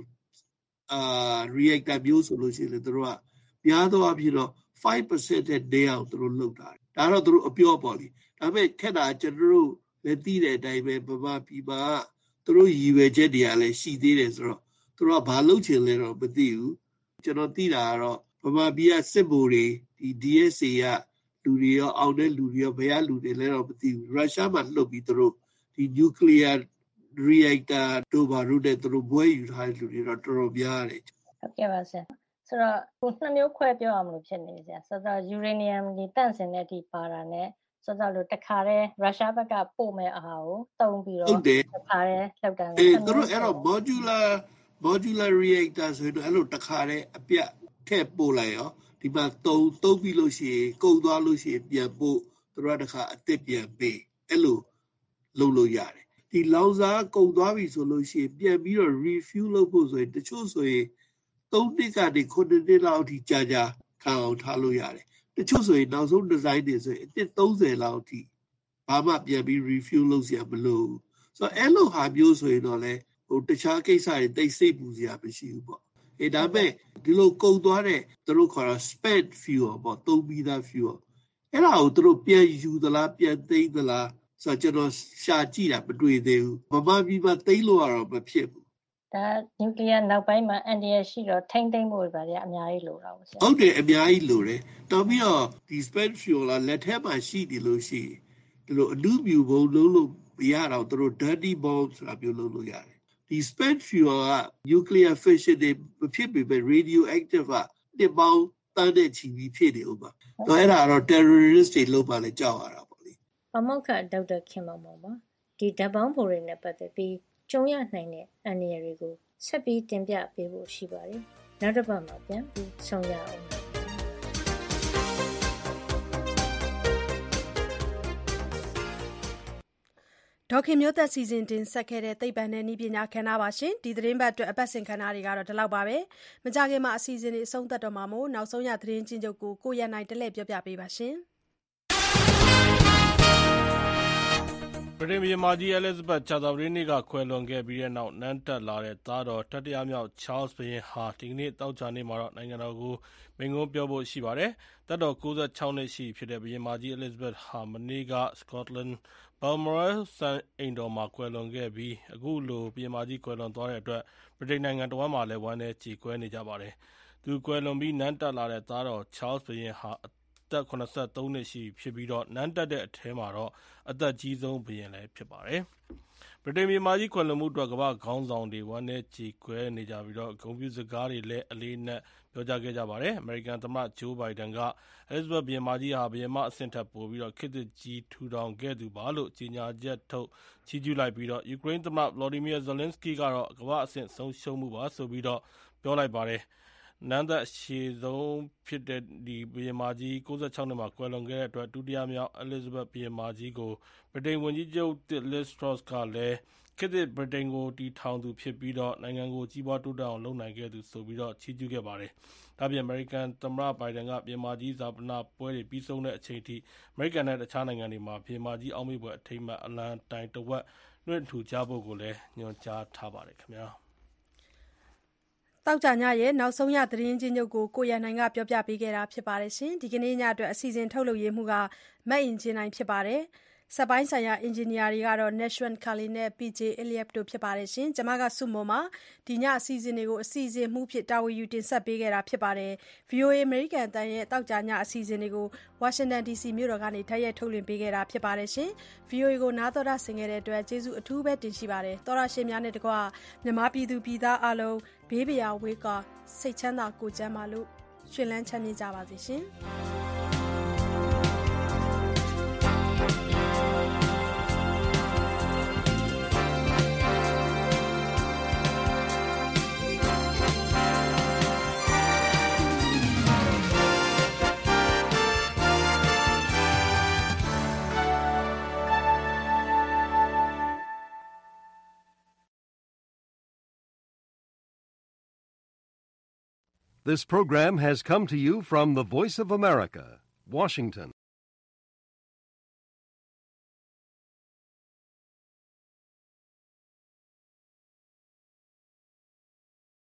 reactor မျိုးဆိုလို့ရှိရင်သူတို့ကများသောအားဖြင့်တော့ 5% နဲ့နေအောင်သူတို့လုပ်တာဒါတော့သူတို့အပြောပေါ့လေဒါပေမဲ့ခက်တာကျွန်တော်တို့လည်းသိတဲ့အတိုင်းပဲဗမာပြည်မှာသူတို့ရည်ရွယ်ချက်တွေကလည်းရှိသေးတယ်ဆိုတော့သူတို့ကဘာလုပ်ချင်လဲတော့မသိဘူးကျွန်တော်သိတာကတော့ဗမာပြည်ကစစ်ဗိုလ်တွေဒီ DSA ကလူတွေရောအောင်တဲ့လူတွေရောဘယ်ကလူတွေလဲတော့မသိဘူးရုရှားမှာလှုပ်ပြီးသူတို့ဒီ nuclear reactor တို့ဘာလို့လဲသူတို့ဘွဲယူထားတဲ့လူတွေတော့တော်တော်များတယ်ဟုတ်ကဲ့ပါဆရာဆိုတော့ခုနှစ်မျိုးခွဲပြောအောင်လို့ဖြစ်နေဆရာဆိုတော့ uranium ဒီတန့်စင်တဲ့အထိပါတာနဲ့ဆိုတော့လို့တခါတည်းရုရှားဘက်ကပို့မဲ့အဟာကိုတုံးပြီးတော့တခါတည်းလောက်တာသူတို့အဲ့တော့ modular reactor ဆိုတော့အဲ့လိုတခါတည်းအပြတ်ထည့်ပို့လိုက်ရောဒီမှာတုံးပြီးလို့ရှိရင်ကုန်သွားလို့ရှိရင်ပြန်ပို့သူတို့တခါအသစ်ပြန်ပေးအဲ့လိုလုပ်လို့ရတယ်ဒီလောင်စာကုန်သွားပြီဆိုလို့ရှိရင်ပြန်ပြီးတော့ refuel လုပ်ဖို့ဆိုရင်တချို့ဆိုရင်3နှစ်ကနေ9နှစ်လောက်အထိကြာခံအောင်ထားလို့ရတယ်တချို့ဆိုရင်နောက်ဆုံး design တွေဆိုရင်အနှစ်30လောက်အထိဘာမှပြန်ပြီး refuel လုပ်စရာမလိုဘူးဆိုတော့အဲ့လိုဟာမျိုးဆိုရင်တော့လေတခြားကိစ္စတွေတိတ်ဆိတ်ပူစရာမရှိဘူးပေါ့ဒါပေမဲ့ဒီလိုကုန်သွားတဲ့သူတို့ခေါ်တာ spent fuel ပေါ့သုံးပြီးသား fuel အဲ့ဒါကိုသူတို့ပြန်ယူသလားပြန်သိမ်းသလားဆိုတော့ကျွန်တော်ရှာကြည့်တာမတွေ့သေးဘူးဗမာပြည်မှာသိမ်းလို့ကတော့မဖြစ်ဘူးဒါ nuclear နောက်ပိုင်းမှာအန်တီရရှိတော့ထိမ့်သိမ့်ဖို့ပဲဗျာအများကြီးလိုတာပေါ့ဆရာဟုတ်တယ်အများကြီးလိုတယ်တော်ပြီးတော့ဒီ spent fuel လာလက်ထက်မှာရှိတယ်လို့ရှိရင်ဒီလိုအနုမြူဘုံလုံးလို့မရတော့သူတို့ dirty bomb ဆိုတာမျိုးလုပ်လို့ရတယ်ဒီ spent fuel က nuclear fission တွေမဖြစ်ပေမဲ့ radioactive ကတစ်ပေါင်းတန်းတဲ့ချီပြီးဖြစ်နေဥပမာတော့အဲ့ဒါတော့ terrorist တွေလုပ်ပါလေကြောက်ရတာပေါ့လေပမောက္ခဒေါက်တာခင်မောင်ပါဒီဓာတ်ပေါင်းဖိုတွေနဲ့ပတ်သက်ပြီးကြုံရနိုင်တဲ့အန္တရာယ်တွေကိုဆက်ပြီးတင်ပြပေးဖို့ရှိပါတယ်နောက်တစ်ပတ်မှာပြန်ပြီးဆုံရအောင်ဒေါခင်မျိုးသက်စီစဉ်တင်ဆက်ခဲ့တဲ့သိပ္ပံနဲ့နည်းပညာခန္ဓာပါရှင်ဒီသတင်းပတ်အတွက်အပတ်စဉ်ခန္ဓာတွေကတော့ဒီလောက်ပါပဲမကြခင်မှာအစီအစဉ်တွေအဆုံးသတ်တော့မှာမို့နောက်ဆုံးရသတင်းချင်းချုပ်ကိုရနိုင်တလဲပြောပြပေးပါရှင်ဗြိတိန်ဘုရင်မကြီး Elizabeth ကြာသပတေးနေ့ကကွယ်လွန်ခဲ့ပြီးတဲ့နောက်နန်းတက်လာတဲ့သားတော်တတိယမြောက် Charles ဘုရင်ဟာဒီကနေ့သောကြာနေ့မှာတော့နိုင်ငံတော်ကိုမိန့်ခွန်းပြောဖို့ရှိပါတယ်။သက်တော်96နှစ်ရှိဖြစ်တဲ့ဘုရင်မကြီး Elizabeth ဟာမနေ့က Scotland Balmoral စံအိမ်တော်မှာကွယ်လွန်ခဲ့ပြီးအခုလိုဘုရင်မကြီးကွယ်လွန်သွားတဲ့အတွက်ဗြိတိန်နိုင်ငံတော်မှာလည်းဝမ်းနည်းကြေကွဲနေကြပါတယ်။သူကွယ်လွန်ပြီးနန်းတက်လာတဲ့သားတော် Charles ဘုရင်ဟာအသက်83နှစ်ရှိဖြစ်ပြီးတော့နန်းတက်တဲ့အထဲမှာတော့အသက်ကြီးဆုံးဘုရင်လည်းဖြစ်ပါတယ်။ဗြိတိန်မြန်မာကြီးကွယ်လွန်မှုအတွက်ကမ္ဘာခေါင်းဆောင်တွေဝမ်းနည်းကြေကွဲနေကြပြီးတော့ဂုဏ်ပြုစကားတွေလည်းအလေးနက်ပြောကြားခဲ့ကြပါတယ်။အမေရိကန်သမ္မတဂျိုးဘိုင်ဒန်က Elizabeth ဘုရင်မကြီးဟာဘုရင်မအဆင့်ထက်ပိုပြီးတော့ခေတ်သစ်ကြီးထူထောင်ခဲ့သူပါလို့ကြေညာချက်ထုတ်ချီးကျူးလိုက်ပြီးတော့ယူကရိန်းသမ္မတ Volodymyr Zelensky ကတော့ကမ္ဘာအဆင့်ဆုံးရှုံးမှုပါဆိုပြီးတော့ပြောလိုက်ပါတယ်။နန်းသက်အရှည်ဆုံးဖြစ်တဲ့ဒီဘုရင်မကြီး96နှစ်မှာကွယ်လွန်ခဲ့တဲ့အတွက်ဒုတိယမြောက် Elizabeth ဘုရင်မကြီးကိုဗြိတိန်ဝန်ကြီးချုပ် Liz Truss ကလည်းခေတ်သစ်ဗြိတိန်ကိုတည်ထောင်သူဖြစ်ပြီးတော့နိုင်ငံကိုကြီးပွားတိုးတက်အောင်လုပ်နိုင်ခဲ့သူဆိုပြီးတော့ချီးကျူးခဲ့ပါတယ်။ဒါ့အပြင်အမေရိကန်သမ္မတဘိုင်ဒန်ကဘုရင်မကြီးဇာပနပွဲတွေပြီးဆုံးတဲ့အချိန်ထိအမေရိကန်နဲ့တခြားနိုင်ငံတွေမှာဘုရင်မကြီးအောက်မေ့ဖွယ်အထိမ်းအမှတ်အလံတိုင်တစ်ဝက်လွှင့်ထူကြဖို့ကိုလည်းညွှန်ကြားထားပါတယ်ခင်ဗျာ။တောက်ကြညရဲ့နောက်ဆုံးရသတင်းချင်းချုပ်ကိုရနိုင်ကပြောပြပေးခဲ့တာဖြစ်ပါတယ်ရှင်ဒီကနေ့ညအတွက်အစီအစဉ်ထုတ်လုပ်ရေးမှုကမတ်အင်ဂျင်နိုင်ဖြစ်ပါတယ်စက်ပိုင်းဆိုင်ရာအင်ဂျင်နီယာတွေကတော့ Nashwan Kali နဲ့ PJ Eliab တို့ဖြစ်ပါတယ်ရှင်ကျွန်မကစုမုံမှာဒီညအစီအစဉ်တွေကိုအစီအစဉ်မှုဖြစ်တာဝန်ယူတင်ဆက်ပေးခဲ့တာဖြစ်ပါတယ် VOA American အတန်းရဲ့တောက်ကြညအစီအစဉ်တွေကို Washington DC မြို့တော်ကနေတိုက်ရိုက်ထုတ်လွှင့်ပေးခဲ့တာဖြစ်ပါတယ်ရှင် VOA ကိုနားတော်တာဆင်ခဲ့တဲ့အတွက်ကျေးဇူးအထူးပဲတင်ရှိပါတယ်တော်ရရှင်များနဲ့တကွာမြန်မာပြည်သူပြည်သားအားလုံးဘေးပရာဝေးကစိတ်ချမ်းသာကိုယ်ကျန်းမာလို့ရှင်လန်းချမ်းမြေ့ကြပါစေရှင် This program has come to you from the Voice of America, Washington.